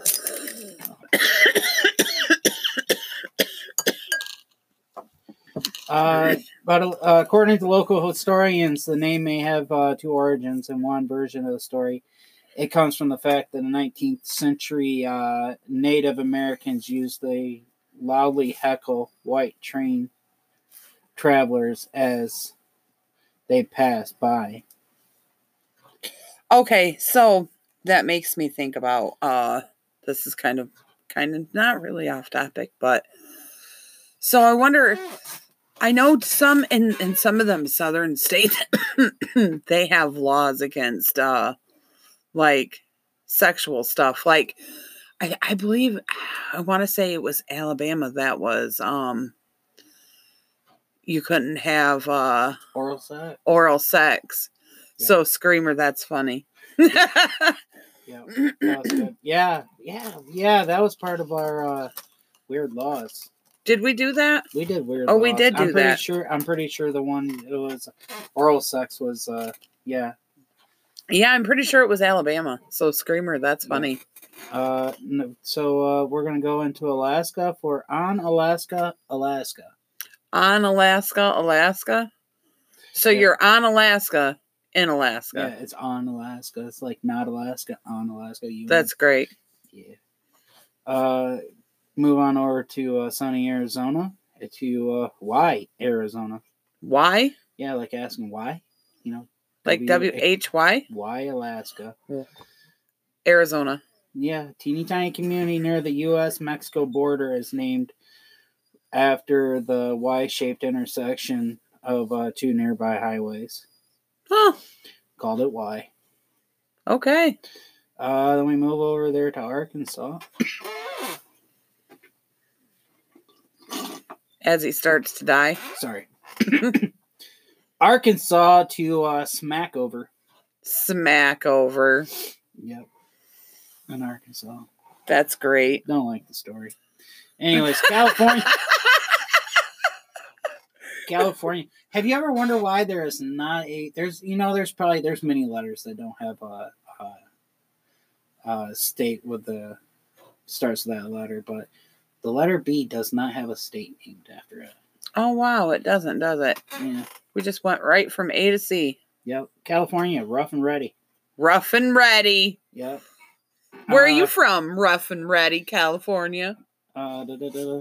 Uh, but uh, according to local historians, the name may have uh, two origins. In one version of the story, it comes from the fact that in the nineteenth century, uh, Native Americans used to loudly heckle white train travelers as they passed by. Okay, so that makes me think about uh this is kind of kind of not really off topic, but so I wonder, I know some in, in some of them southern states they have laws against uh like sexual stuff. Like I, I believe I want to say it was Alabama that was um you couldn't have uh Oral sex. oral sex. Yeah. So Screamer, that's funny. Yeah, that was good. yeah, yeah, yeah. That was part of our uh, weird laws. Did we do that? We did weird. Oh, laws. we did do I'm pretty that. Sure, I'm pretty sure the one it was oral sex was. Uh, yeah. Yeah, I'm pretty sure it was Alabama. So Screamer, that's funny. Uh, no, so uh, we're gonna go into Alaska for on Alaska, Alaska. On Alaska, Alaska. So Yeah. you're on Alaska in Alaska. Yeah, it's on Alaska. It's like not Alaska, on Alaska. You That's great. yeah. Uh, move on over to uh, sunny Arizona. To uh, why Arizona? Why? Yeah, like asking why. You know, Like W H Y? Why Alaska? Arizona. Yeah, teeny tiny community near the U S Mexico border is named after the Y-shaped intersection of uh, two nearby highways. Huh. Called it Y. Okay. Uh, then we move over there to Arkansas. As he starts to die. Sorry. Arkansas to uh, smack over. Smack over. Yep. In Arkansas. That's great. Don't like the story. Anyways, California. California. Have you ever wondered why there is not a there's you know there's probably there's many letters that don't have a, a, a state with the starts with that letter, but the letter B does not have a state named after it. Oh wow, it doesn't, does it? Yeah. We just went right from A to C. Yep. California, rough and ready. Rough and ready. Yep. Where uh, are you from? Rough and ready, California. Uh, da, da, da, da.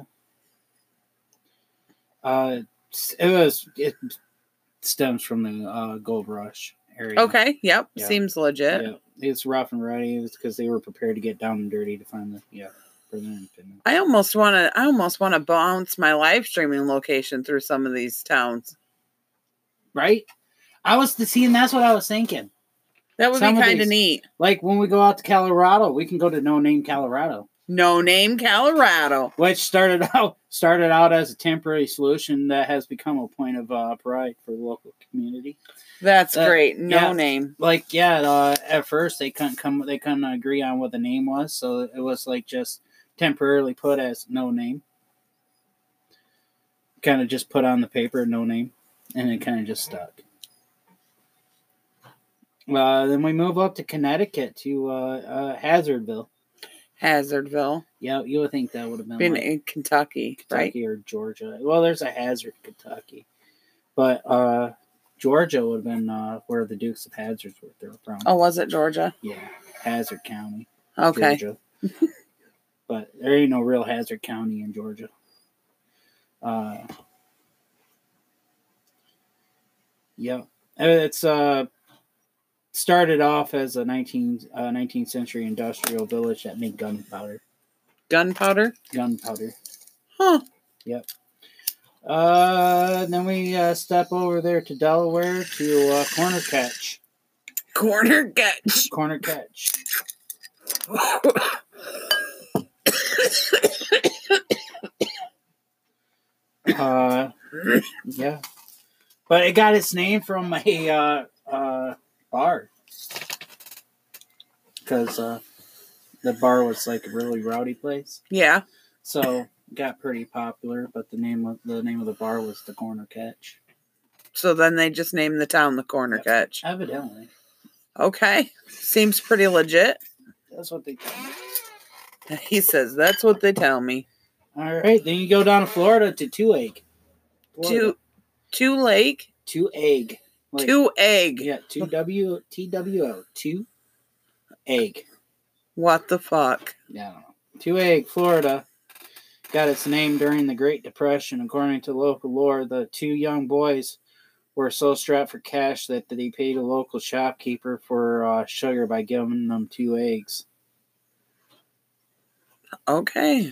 uh it was it stems from the uh, gold rush area. Okay, yep. Yeah. Seems legit. Yeah, it's rough and ready. It's because they were prepared to get down and dirty to find the yeah for their independence. I almost want to. I almost want to bounce my live streaming location through some of these towns. Right? I was to see, and that's what I was thinking. That would Some be of kind of these- neat. Like when we go out to Colorado, we can go to No Name Colorado, No Name Colorado. which started out started out as a temporary solution that has become a point of uh, pride for the local community. That's Uh, great. No yeah. Name. Like yeah, uh, at first they couldn't come, they couldn't agree on what the name was, so it was like just temporarily put as No Name. Kind of just put on the paper, No Name, and it kind of just stuck. Uh, then we move up to Connecticut to uh, uh, Hazardville. Hazardville. Yeah, you would think that would have been Been like in Kentucky, right? Kentucky or Georgia. Well, there's a Hazard, Kentucky, but uh, Georgia would have been uh, where the Dukes of Hazzard were from. Oh, was it Georgia? Yeah, Hazard County, Okay. Georgia. But there ain't no real Hazard County in Georgia. Uh, yeah, it's uh. started off as a nineteenth, uh, nineteenth century industrial village that made gunpowder. Gunpowder? Gunpowder. Huh. Yep. Uh, then we uh, step over there to Delaware to uh, Corner Catch. Corner Catch. Corner Catch. uh, yeah. But it got its name from a uh, uh, bar. Because uh, the bar was like a really rowdy place. Yeah. So it got pretty popular, but the name of the name of the bar was the Corner Catch. So then they just named the town the Corner Catch. Evidently. Okay. Seems pretty legit. That's what they tell me. He says, that's what they tell me. All right, then you go down to Florida to Two Egg. Two, two Lake, Two Egg. Like, two Egg. Yeah, two W T W O. Two Egg. What the fuck? Yeah, I don't know. Two Egg, Florida. Got its name during the Great Depression. According to local lore, the two young boys were so strapped for cash that they paid a local shopkeeper for uh, sugar by giving them two eggs. Okay.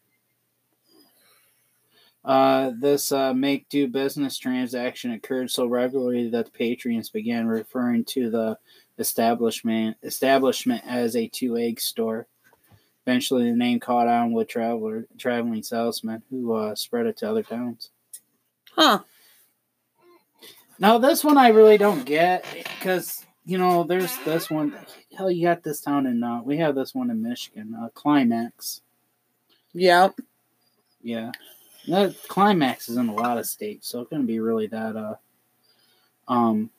Uh, this uh, make-do business transaction occurred so regularly that the patrons began referring to the establishment establishment as a two-egg store. Eventually, the name caught on with traveler, traveling salesmen who uh, spread it to other towns. Huh. Now, this one I really don't get, because, you know, there's this one. Hell, you got this town in, uh, we have this one in Michigan, uh, Climax. Yep. Yeah. That Climax is in a lot of states, so it's going to be really that, uh, um,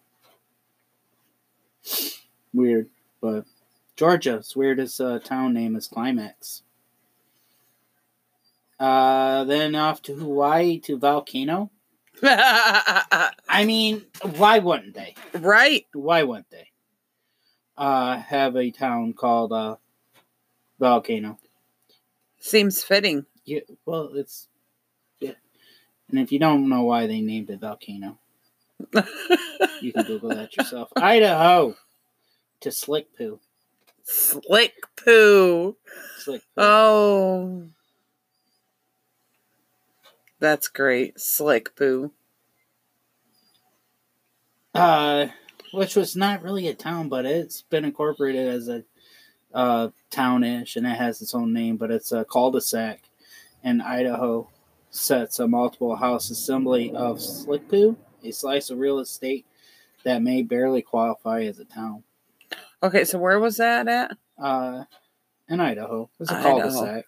weird. But Georgia's weirdest uh, town name is Climax. Uh, then off to Hawaii to Volcano. I mean, why wouldn't they? Right. Why wouldn't they? Uh, have a town called uh, Volcano. Seems fitting. Yeah, well, it's yeah. And if you don't know why they named it Volcano, you can Google that yourself. Idaho to Slick Poo. Slick poo. Slick Poo. Oh. That's great. Slick poo. Uh, which was not really a town, but it's been incorporated as a uh, town-ish, and it has its own name, but it's a cul-de-sac in Idaho. Sets a multiple house assembly of Slick Poo, a slice of real estate that may barely qualify as a town. Okay, so where was that at? Uh, in Idaho. It was a Idaho. cul-de-sac.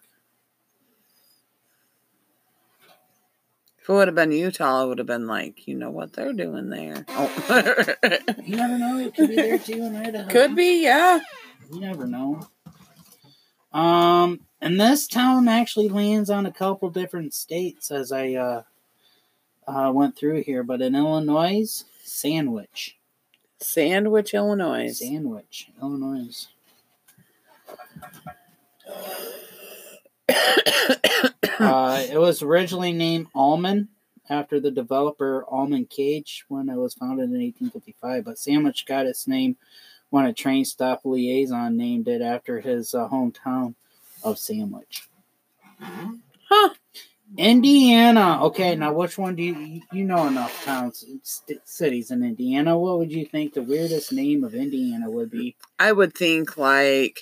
If it would have been Utah, it would have been like, you know what they're doing there. Oh. You never know. It could be there too in Idaho. Could be, yeah. You never know. Um, and this town actually lands on a couple different states as I uh, uh, went through here. But in Illinois, Sandwich. Sandwich, Illinois. Sandwich, Illinois. uh, it was originally named Almond after the developer Almond Cage when it was founded in eighteen fifty-five. But Sandwich got its name when a train stop liaison named it after his uh, hometown of Sandwich. Huh. Indiana. Okay, now which one do you you know enough towns, st- cities in Indiana? What would you think the weirdest name of Indiana would be? I would think like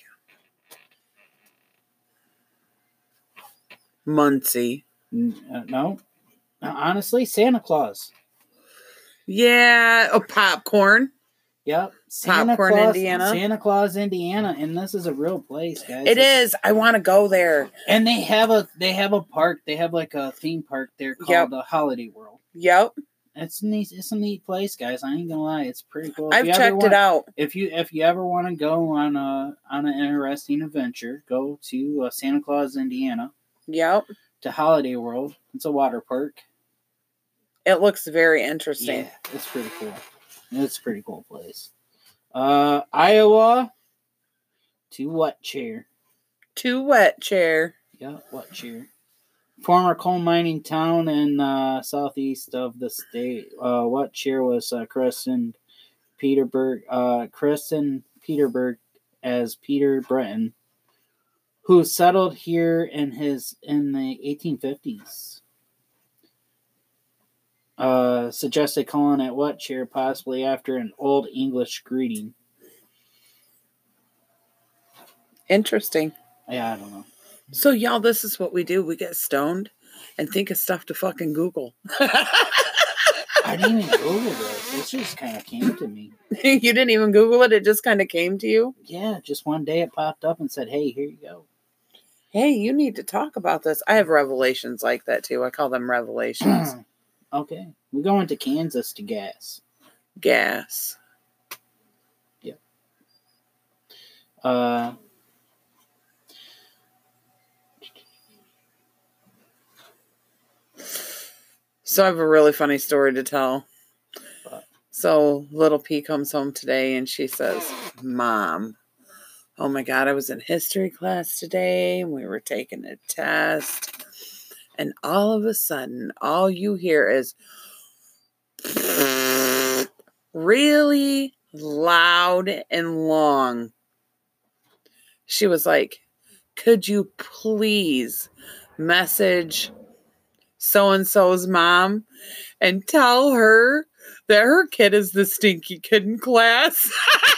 Muncie. N- uh, no, Uh, honestly, Santa Claus. Yeah, oh, popcorn. Yep, Santa Popcorn, Claus, Indiana. Santa Claus, Indiana, and this is a real place, guys. It is. I want to go there. And they have a they have a park. They have like a theme park there called Yep. the Holiday World. Yep. It's a neat. It's a neat place, guys. I ain't gonna lie. It's pretty cool. If I've you ever checked want- it out. If you if you ever want to go on a on an interesting adventure, go to uh, Santa Claus, Indiana, Yep. to Holiday World. It's a water park. It looks very interesting. Yeah, it's pretty cool. It's a pretty cool place. Uh, Iowa to What Chair. Too wet chair. Yeah, What Chair. Former coal mining town in uh, southeast of the state. Uh, What Chair was uh, christened Peterburg. Uh, christened Peterburg as Peter Breton, who settled here in his in the eighteen fifties. Uh, suggested calling it What Chair, possibly after an Old English greeting. Interesting. Yeah, I don't know. So, y'all, this is what we do. We get stoned and think of stuff to fucking Google. I didn't even Google this. This just kind of came to me. You didn't even Google it. It just kind of came to you. Yeah, just one day it popped up and said, "Hey, here you go." Hey, you need to talk about this. I have revelations like that, too. I call them revelations. Okay, we're going to Kansas to gas. Gas. Uh, So I have a really funny story to tell. So little P comes home today and she says, "Mom, oh my God, I was in history class today and we were taking a test. And all of a sudden, all you hear is really loud and long." She was like, "Could you please message so-and-so's mom and tell her that her kid is the stinky kid in class?"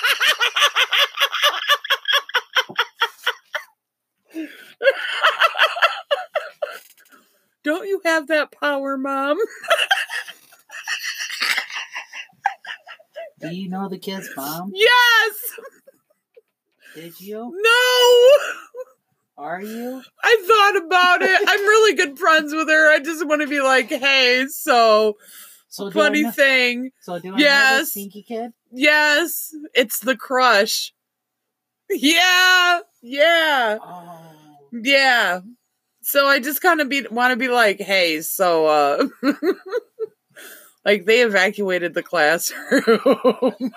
Don't you have that power, Mom? do you know the kid's mom? Yes! Did you? No! Are you? I thought about it. I'm really good friends with her. I just want to be like, hey, so, So do I funny know, thing. So do I know the Yes. stinky kid? Yes, it's the crush. Yeah, yeah, Oh. yeah. So I just kind of be want to be like, hey, so uh Like, they evacuated the classroom.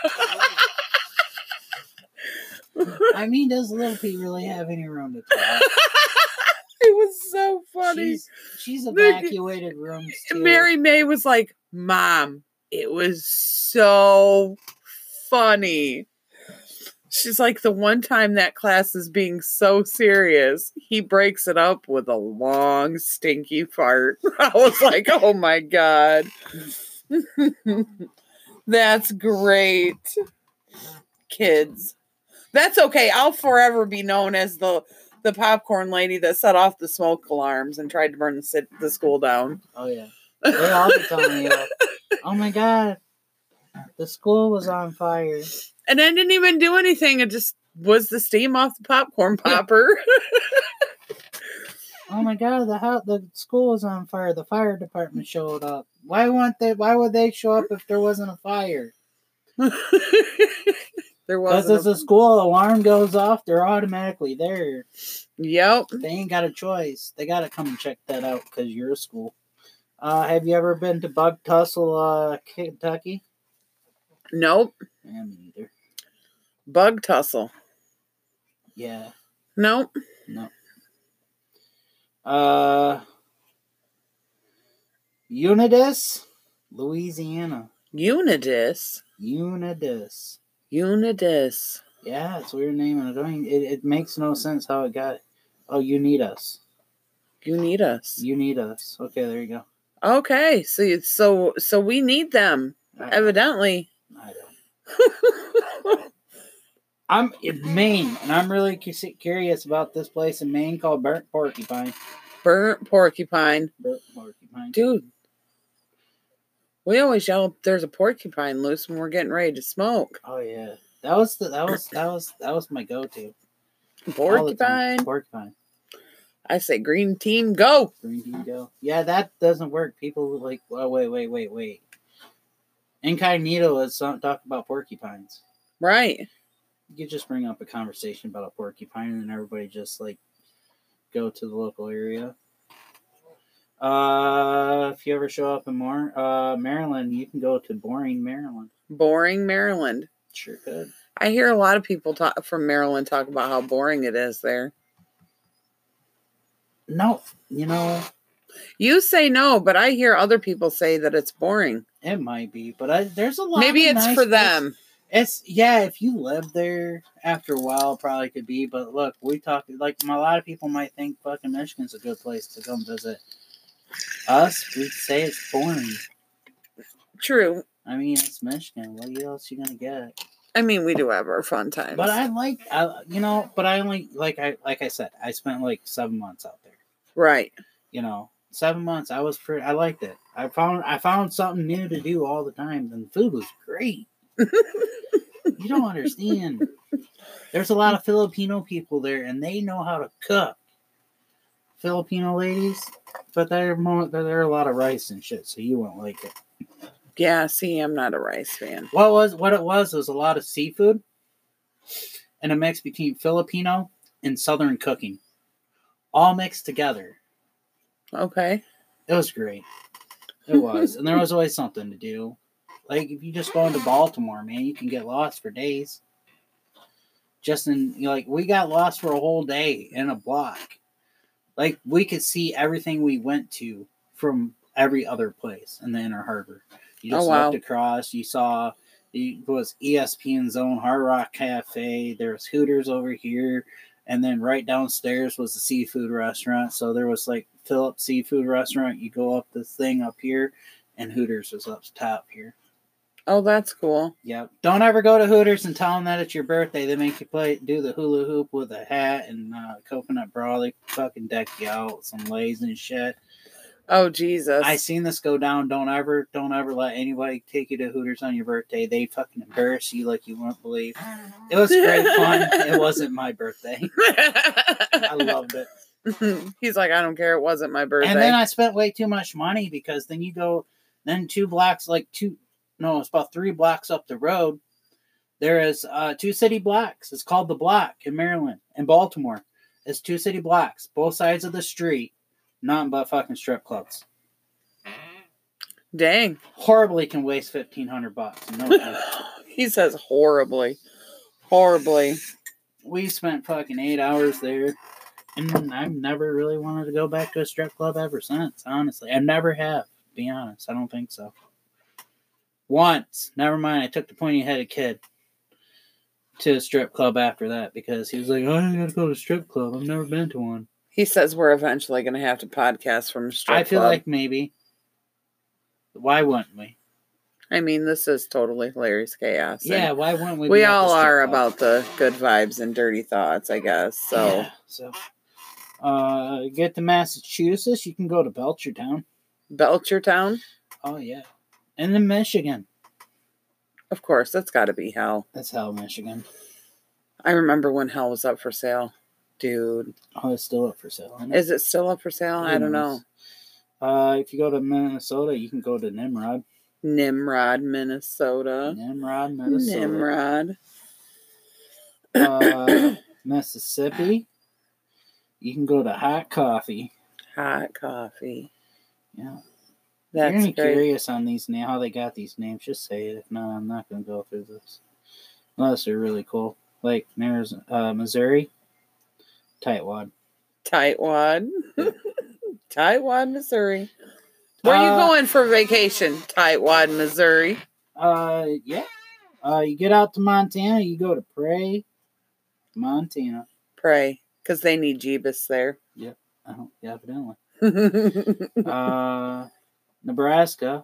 I mean, does Little Pete really have any room to talk? It was so funny. She's, she's evacuated rooms too. Mary May was like, Mom, it was so funny. She's like, the one time that class is being so serious, he breaks it up with a long, stinky fart. I was like, oh my God. That's great. Kids. That's okay. I'll forever be known as the, the popcorn lady that set off the smoke alarms and tried to burn the, the school down. Oh, yeah. They all be telling me, like, oh my God, the school was on fire. And I didn't even do anything. It just was the steam off the popcorn popper. Oh my God, the house, the school was on fire. The fire department showed up. Why weren't they? Why would they show up if there wasn't a fire? There Because wasn't. as the school alarm goes off, they're automatically there. Yep. They ain't got a choice. They got to come and check that out because you're a school. Uh, have you ever been to Bug Tussle, uh, Kentucky? Nope. Yeah, me neither. Bug tussle. Yeah. Nope. No. Uh, Unidis, Louisiana. Unidis. Unidis. Unidis. Yeah, it's a weird name, and I don't. It, it makes no sense how it got. Oh, you need us. You need us. You need us. Okay, there you go. Okay, so you- so so we need them, I, evidently. I don't. I'm in Maine, and I'm really cu- curious about this place in Maine called Burnt Porcupine. Burnt porcupine. Burnt Porcupine. Dude, we always yell there's a porcupine loose when we're getting ready to smoke. Oh yeah, that was the that was that was that was my go-to. All the time. Porcupine. Porcupine. I say green team, go. Green tea go. Yeah, that doesn't work. People like, oh, wait, wait, wait, wait. Incognito is some, talk about porcupines. Right. You could just bring up a conversation about a porcupine, and then everybody just like go to the local area. Uh, if you ever show up in more uh Maryland, you can go to Boring, Maryland. Boring Maryland. Sure could. I hear a lot of people talk from Maryland talk about how boring it is there. No, you know, You say no, but I hear other people say that it's boring. it might be, but I, there's a lot. Maybe of it's nice for places. them. It's yeah. If you live there, after a while, it probably could be. But look, we talk like a lot of people might think fucking Michigan's a good place to come visit. Us, we say it's boring. True. I mean, it's Michigan. What else you gonna get? I mean, we do have our fun times. But I like, I you know, but I only like I like I said, I spent like seven months out there. Right. You know, seven months. I was pretty. I liked it. I found I found something new to do all the time, and the food was great. You don't understand. There's a lot of Filipino people there, and they know how to cook. Filipino ladies, but they're more, they're a lot of rice and shit, so you won't like it. Yeah, see, I'm not a rice fan. What was what it was was a lot of seafood, and a mix between Filipino and Southern cooking, all mixed together. Okay. It was great. It was, and there was always something to do. Like if you just go into Baltimore, man, you can get lost for days. Just in you know, like we got lost for a whole day in a block. Like we could see everything we went to from every other place in the Inner Harbor. You just Oh, wow. looked across. You saw it was E S P N Zone, Hard Rock Cafe. There was Hooters over here, and then right downstairs was the seafood restaurant. So there was like Phillips Seafood Restaurant. You go up this thing up here, and Hooters was up top here. Oh, that's cool. Yep. Don't ever go to Hooters and tell them that it's your birthday. They make you play do the hula hoop with a hat and uh, coconut bra. They fucking deck you out with some lays and shit. Oh, Jesus. I seen this go down. Don't ever, don't ever let anybody take you to Hooters on your birthday. They fucking embarrass you like you won't believe. It was great fun. It wasn't my birthday. I loved it. He's like, I don't care. It wasn't my birthday. And then I spent way too much money because then you go, then two blocks, like two, no, it's about three blocks up the road. There is uh, two city blocks. It's called The Block in Maryland. In Baltimore. It's two city blocks. Both sides of the street. Nothing but fucking strip clubs. Dang. Horribly can waste fifteen hundred bucks. No joke. He says horribly. Horribly. We spent fucking eight hours there, and I've never really wanted to go back to a strip club ever since, honestly. I never have, to be honest. I don't think so. Once. Never mind, I took the pointy-headed kid to a strip club after that because he was like, oh, I gotta go to a strip club. I've never been to one. He says we're eventually going to have to podcast from a strip I feel club. like maybe. Why wouldn't we? I mean, this is totally hilarious chaos. Yeah, why wouldn't we? We be at the all strip are club? about the good vibes and dirty thoughts, I guess. So, Yeah, so, uh, get to Massachusetts, you can go to Belchertown. Belchertown? Oh, yeah. And then Michigan. Of course, that's got to be hell. That's hell, Michigan. I remember when hell was up for sale. Dude. Oh, it's still up for sale. Isn't it? Is it still up for sale? I don't know. Uh, if you go to Minnesota, you can go to Nimrod. Nimrod, Minnesota. Nimrod, Minnesota. Nimrod. Uh, Mississippi, you can go to Hot Coffee. Hot coffee. Yeah. That's You're great. curious on these names, how they got these names. Just say it. If not, I'm not going to go through this. Unless they're really cool. Like, there's uh, Missouri, Tightwad. Tightwad. Tightwad, Missouri. Where are Uh, you going for vacation? Tightwad, Missouri. Uh, yeah. Uh, you get out to Montana, you go to Prairie, Montana. Pray, because they need Jeebus there. Oh, yeah, evidently. uh, Nebraska.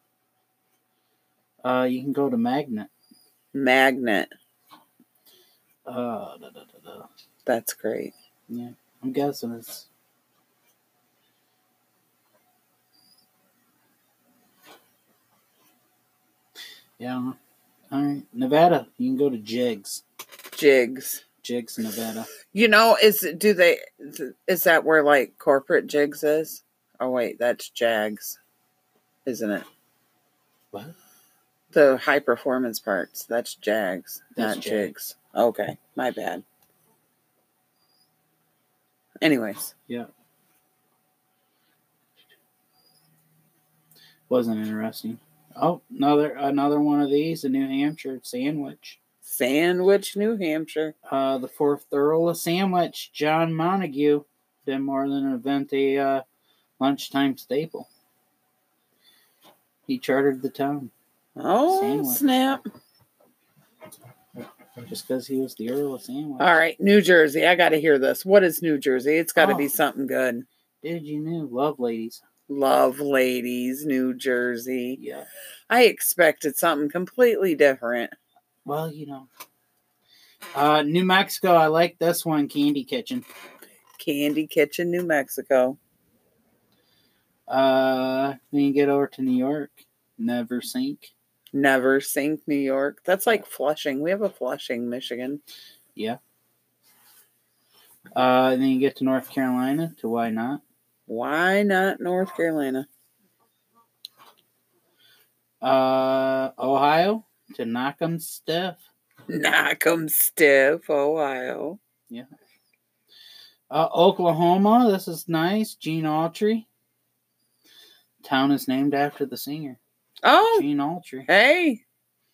Uh, you can go to Magnet. Magnet. Uh, da, da, da, da. That's great. Yeah, I'm guessing it's. Yeah. All right, Nevada. You can go to Jigs. Jigs. Jigs, Nevada. You know, is do they? Is that where like corporate Jigs is? Oh wait, that's Jags, isn't it? What? The high performance parts. That's Jags, That's not Jags. Jigs. Okay, my bad. Anyways, Yeah. Wasn't interesting. Oh, another another one of these, a New Hampshire sandwich. Sandwich, New Hampshire. Uh, the fourth Earl of Sandwich, John Montague, been more than an event, a uh, lunchtime staple. He chartered the town Oh Sandwich. snap! just because he was the Earl of Sandwich. All right, New Jersey. I got to hear this. What is New Jersey? It's got to Oh. be something good. Did you know? Love ladies. Love ladies, New Jersey. Yeah. I expected something completely different. Well, you know. Uh, New Mexico, I like this one, Candy Kitchen. Candy Kitchen, New Mexico. Uh, then you get over to New York, Never Sink. Never Sink, New York. That's like Flushing. We have a Flushing, Michigan. Yeah. Uh, and then you get to North Carolina, to Why Not. Why not North Carolina? Uh, Ohio, to Knock 'em Stiff. Knock 'em stiff, Ohio. Uh, Oklahoma, this is nice, Gene Autry. Town is named after the singer, Oh, Gene Autry. hey.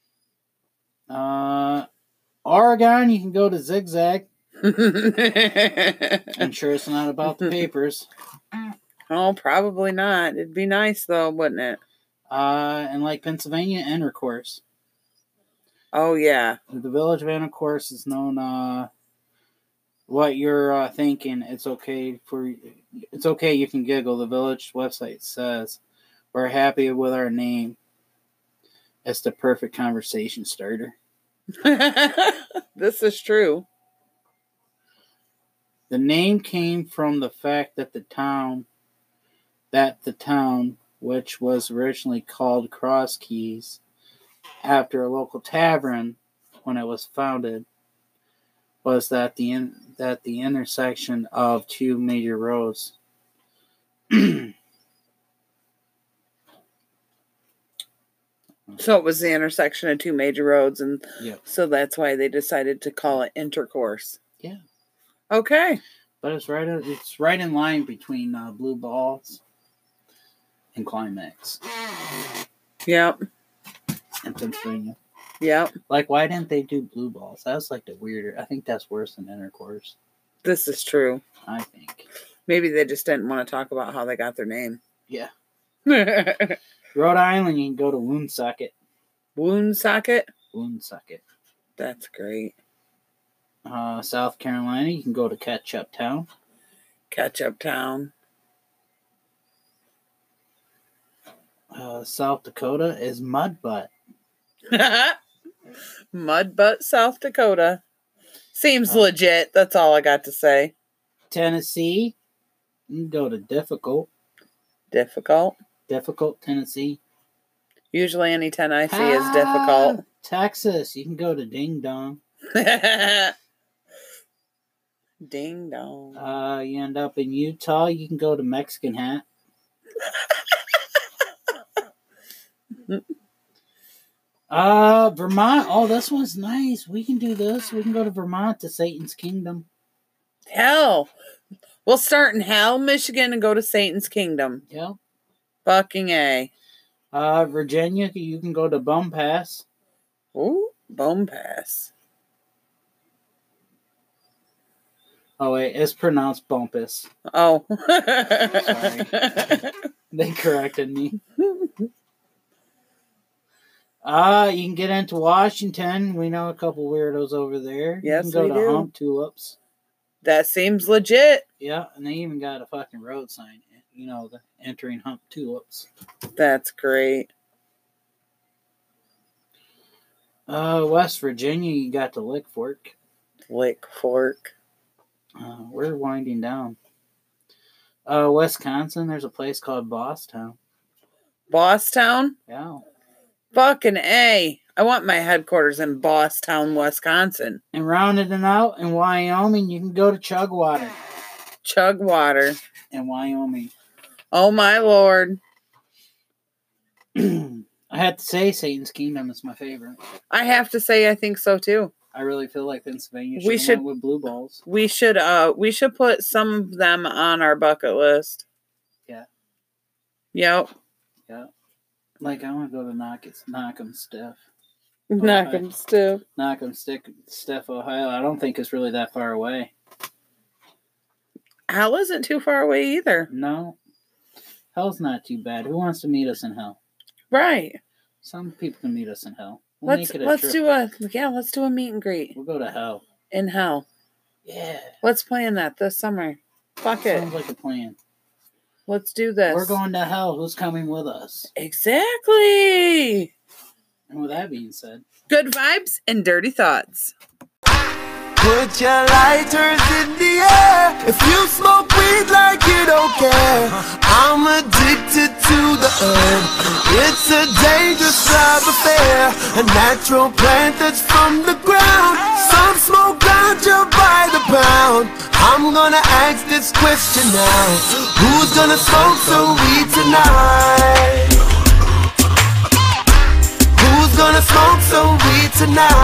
Uh, Oregon, you can go to Zigzag. I'm oh, sure it's not about the papers. probably not. It'd be nice though, wouldn't it? Uh, and like Pennsylvania, Intercourse. Oh yeah. The village of Intercourse is known. Uh, what you're uh, thinking, it's okay for it's okay. You can giggle. The village website says we're happy with our name. It's the perfect conversation starter. This is true. The name came from the fact that the town, that the town, which was originally called Cross Keys, after a local tavern when it was founded, was that the in, that the intersection of two major roads. So it was the intersection of two major roads, and Yep. so that's why they decided to call it Intercourse. Yeah. Okay. But it's right. It's right in line between uh, Blue Balls and Climax. Yep. in Pennsylvania. Yep. Like, why didn't they do blue balls? That was like the weirder. I think that's worse than intercourse. This is true. I think. Maybe they just didn't want to talk about how they got their name. Yeah. Wound Rhode Island, you can go to Woonsocket. socket? Woonsocket. That's great. Uh, South Carolina, you can go to Ketchup Town. Ketchup Town. Uh, South Dakota is Mud Butt. Mud Butt, South Dakota. Seems Uh, legit. That's all I got to say. Tennessee, you can go to Difficult. Difficult. Difficult, Tennessee. Usually any ten I see is Ah, difficult. Texas, you can go to Ding Dong. Ding dong. Uh, you end up in Utah, you can go to Mexican Hat. uh, Vermont, oh, this one's nice. We can do this. We can go to Vermont to Satan's Kingdom. Hell. We'll start in Hell, Michigan, and go to Satan's Kingdom. Yep. Fucking A. Uh, Virginia, you can go to Bum Pass. Ooh, Bone Pass. Oh, wait, it's pronounced Bumpus. Oh. They corrected me. Uh, you can get into Washington. We know a couple weirdos over there. Yes, you can go we to do. Hump Tulips. That seems legit. Yeah, and they even got a fucking road sign. You know, the entering Hump Tulips. That's great. Uh, West Virginia, you got the Lick Fork. Lick Fork. Uh, we're winding down. Uh, Wisconsin, there's a place called Bosstown. Bosstown? Yeah. Fucking A. I want my headquarters in Bosstown, Wisconsin. And rounding it out, in Wyoming, you can go to Chugwater. Chug water. In Wyoming. Oh my lord. I have to say, Satan's Kingdom is my favorite. I have to say I think so too. I really feel like Pennsylvania should We have should- went with blue balls. We should uh we should put some of them on our bucket list. Yeah. Yep. Like, I want to go to Knock it, Knock 'em Stiff. Knock Okay. 'em stiff. Knock 'em Stick, Stiff, Ohio. I don't think it's really that far away. Hell isn't too far away either. No. Hell's not too bad. Who wants to meet us in hell? Right. Some people can meet us in hell. We'll Let's make it a let's trip. do a yeah, let's do a meet and greet We'll go to hell. in hell. Yeah. Let's plan that this summer. Fuck it. Sounds like a plan. Let's do this. We're going to hell. Who's coming with us? Exactly. And with that being said, Good vibes and dirty thoughts. Put your lighters in the air. If you smoke weed like you don't care. I'm addicted to the herb. It's a dangerous love affair. A natural plant that's from the ground. Some smoke ganja by the pound. I'm gonna ask this question now. Who's gonna smoke some weed tonight? Who's gonna smoke some weed tonight?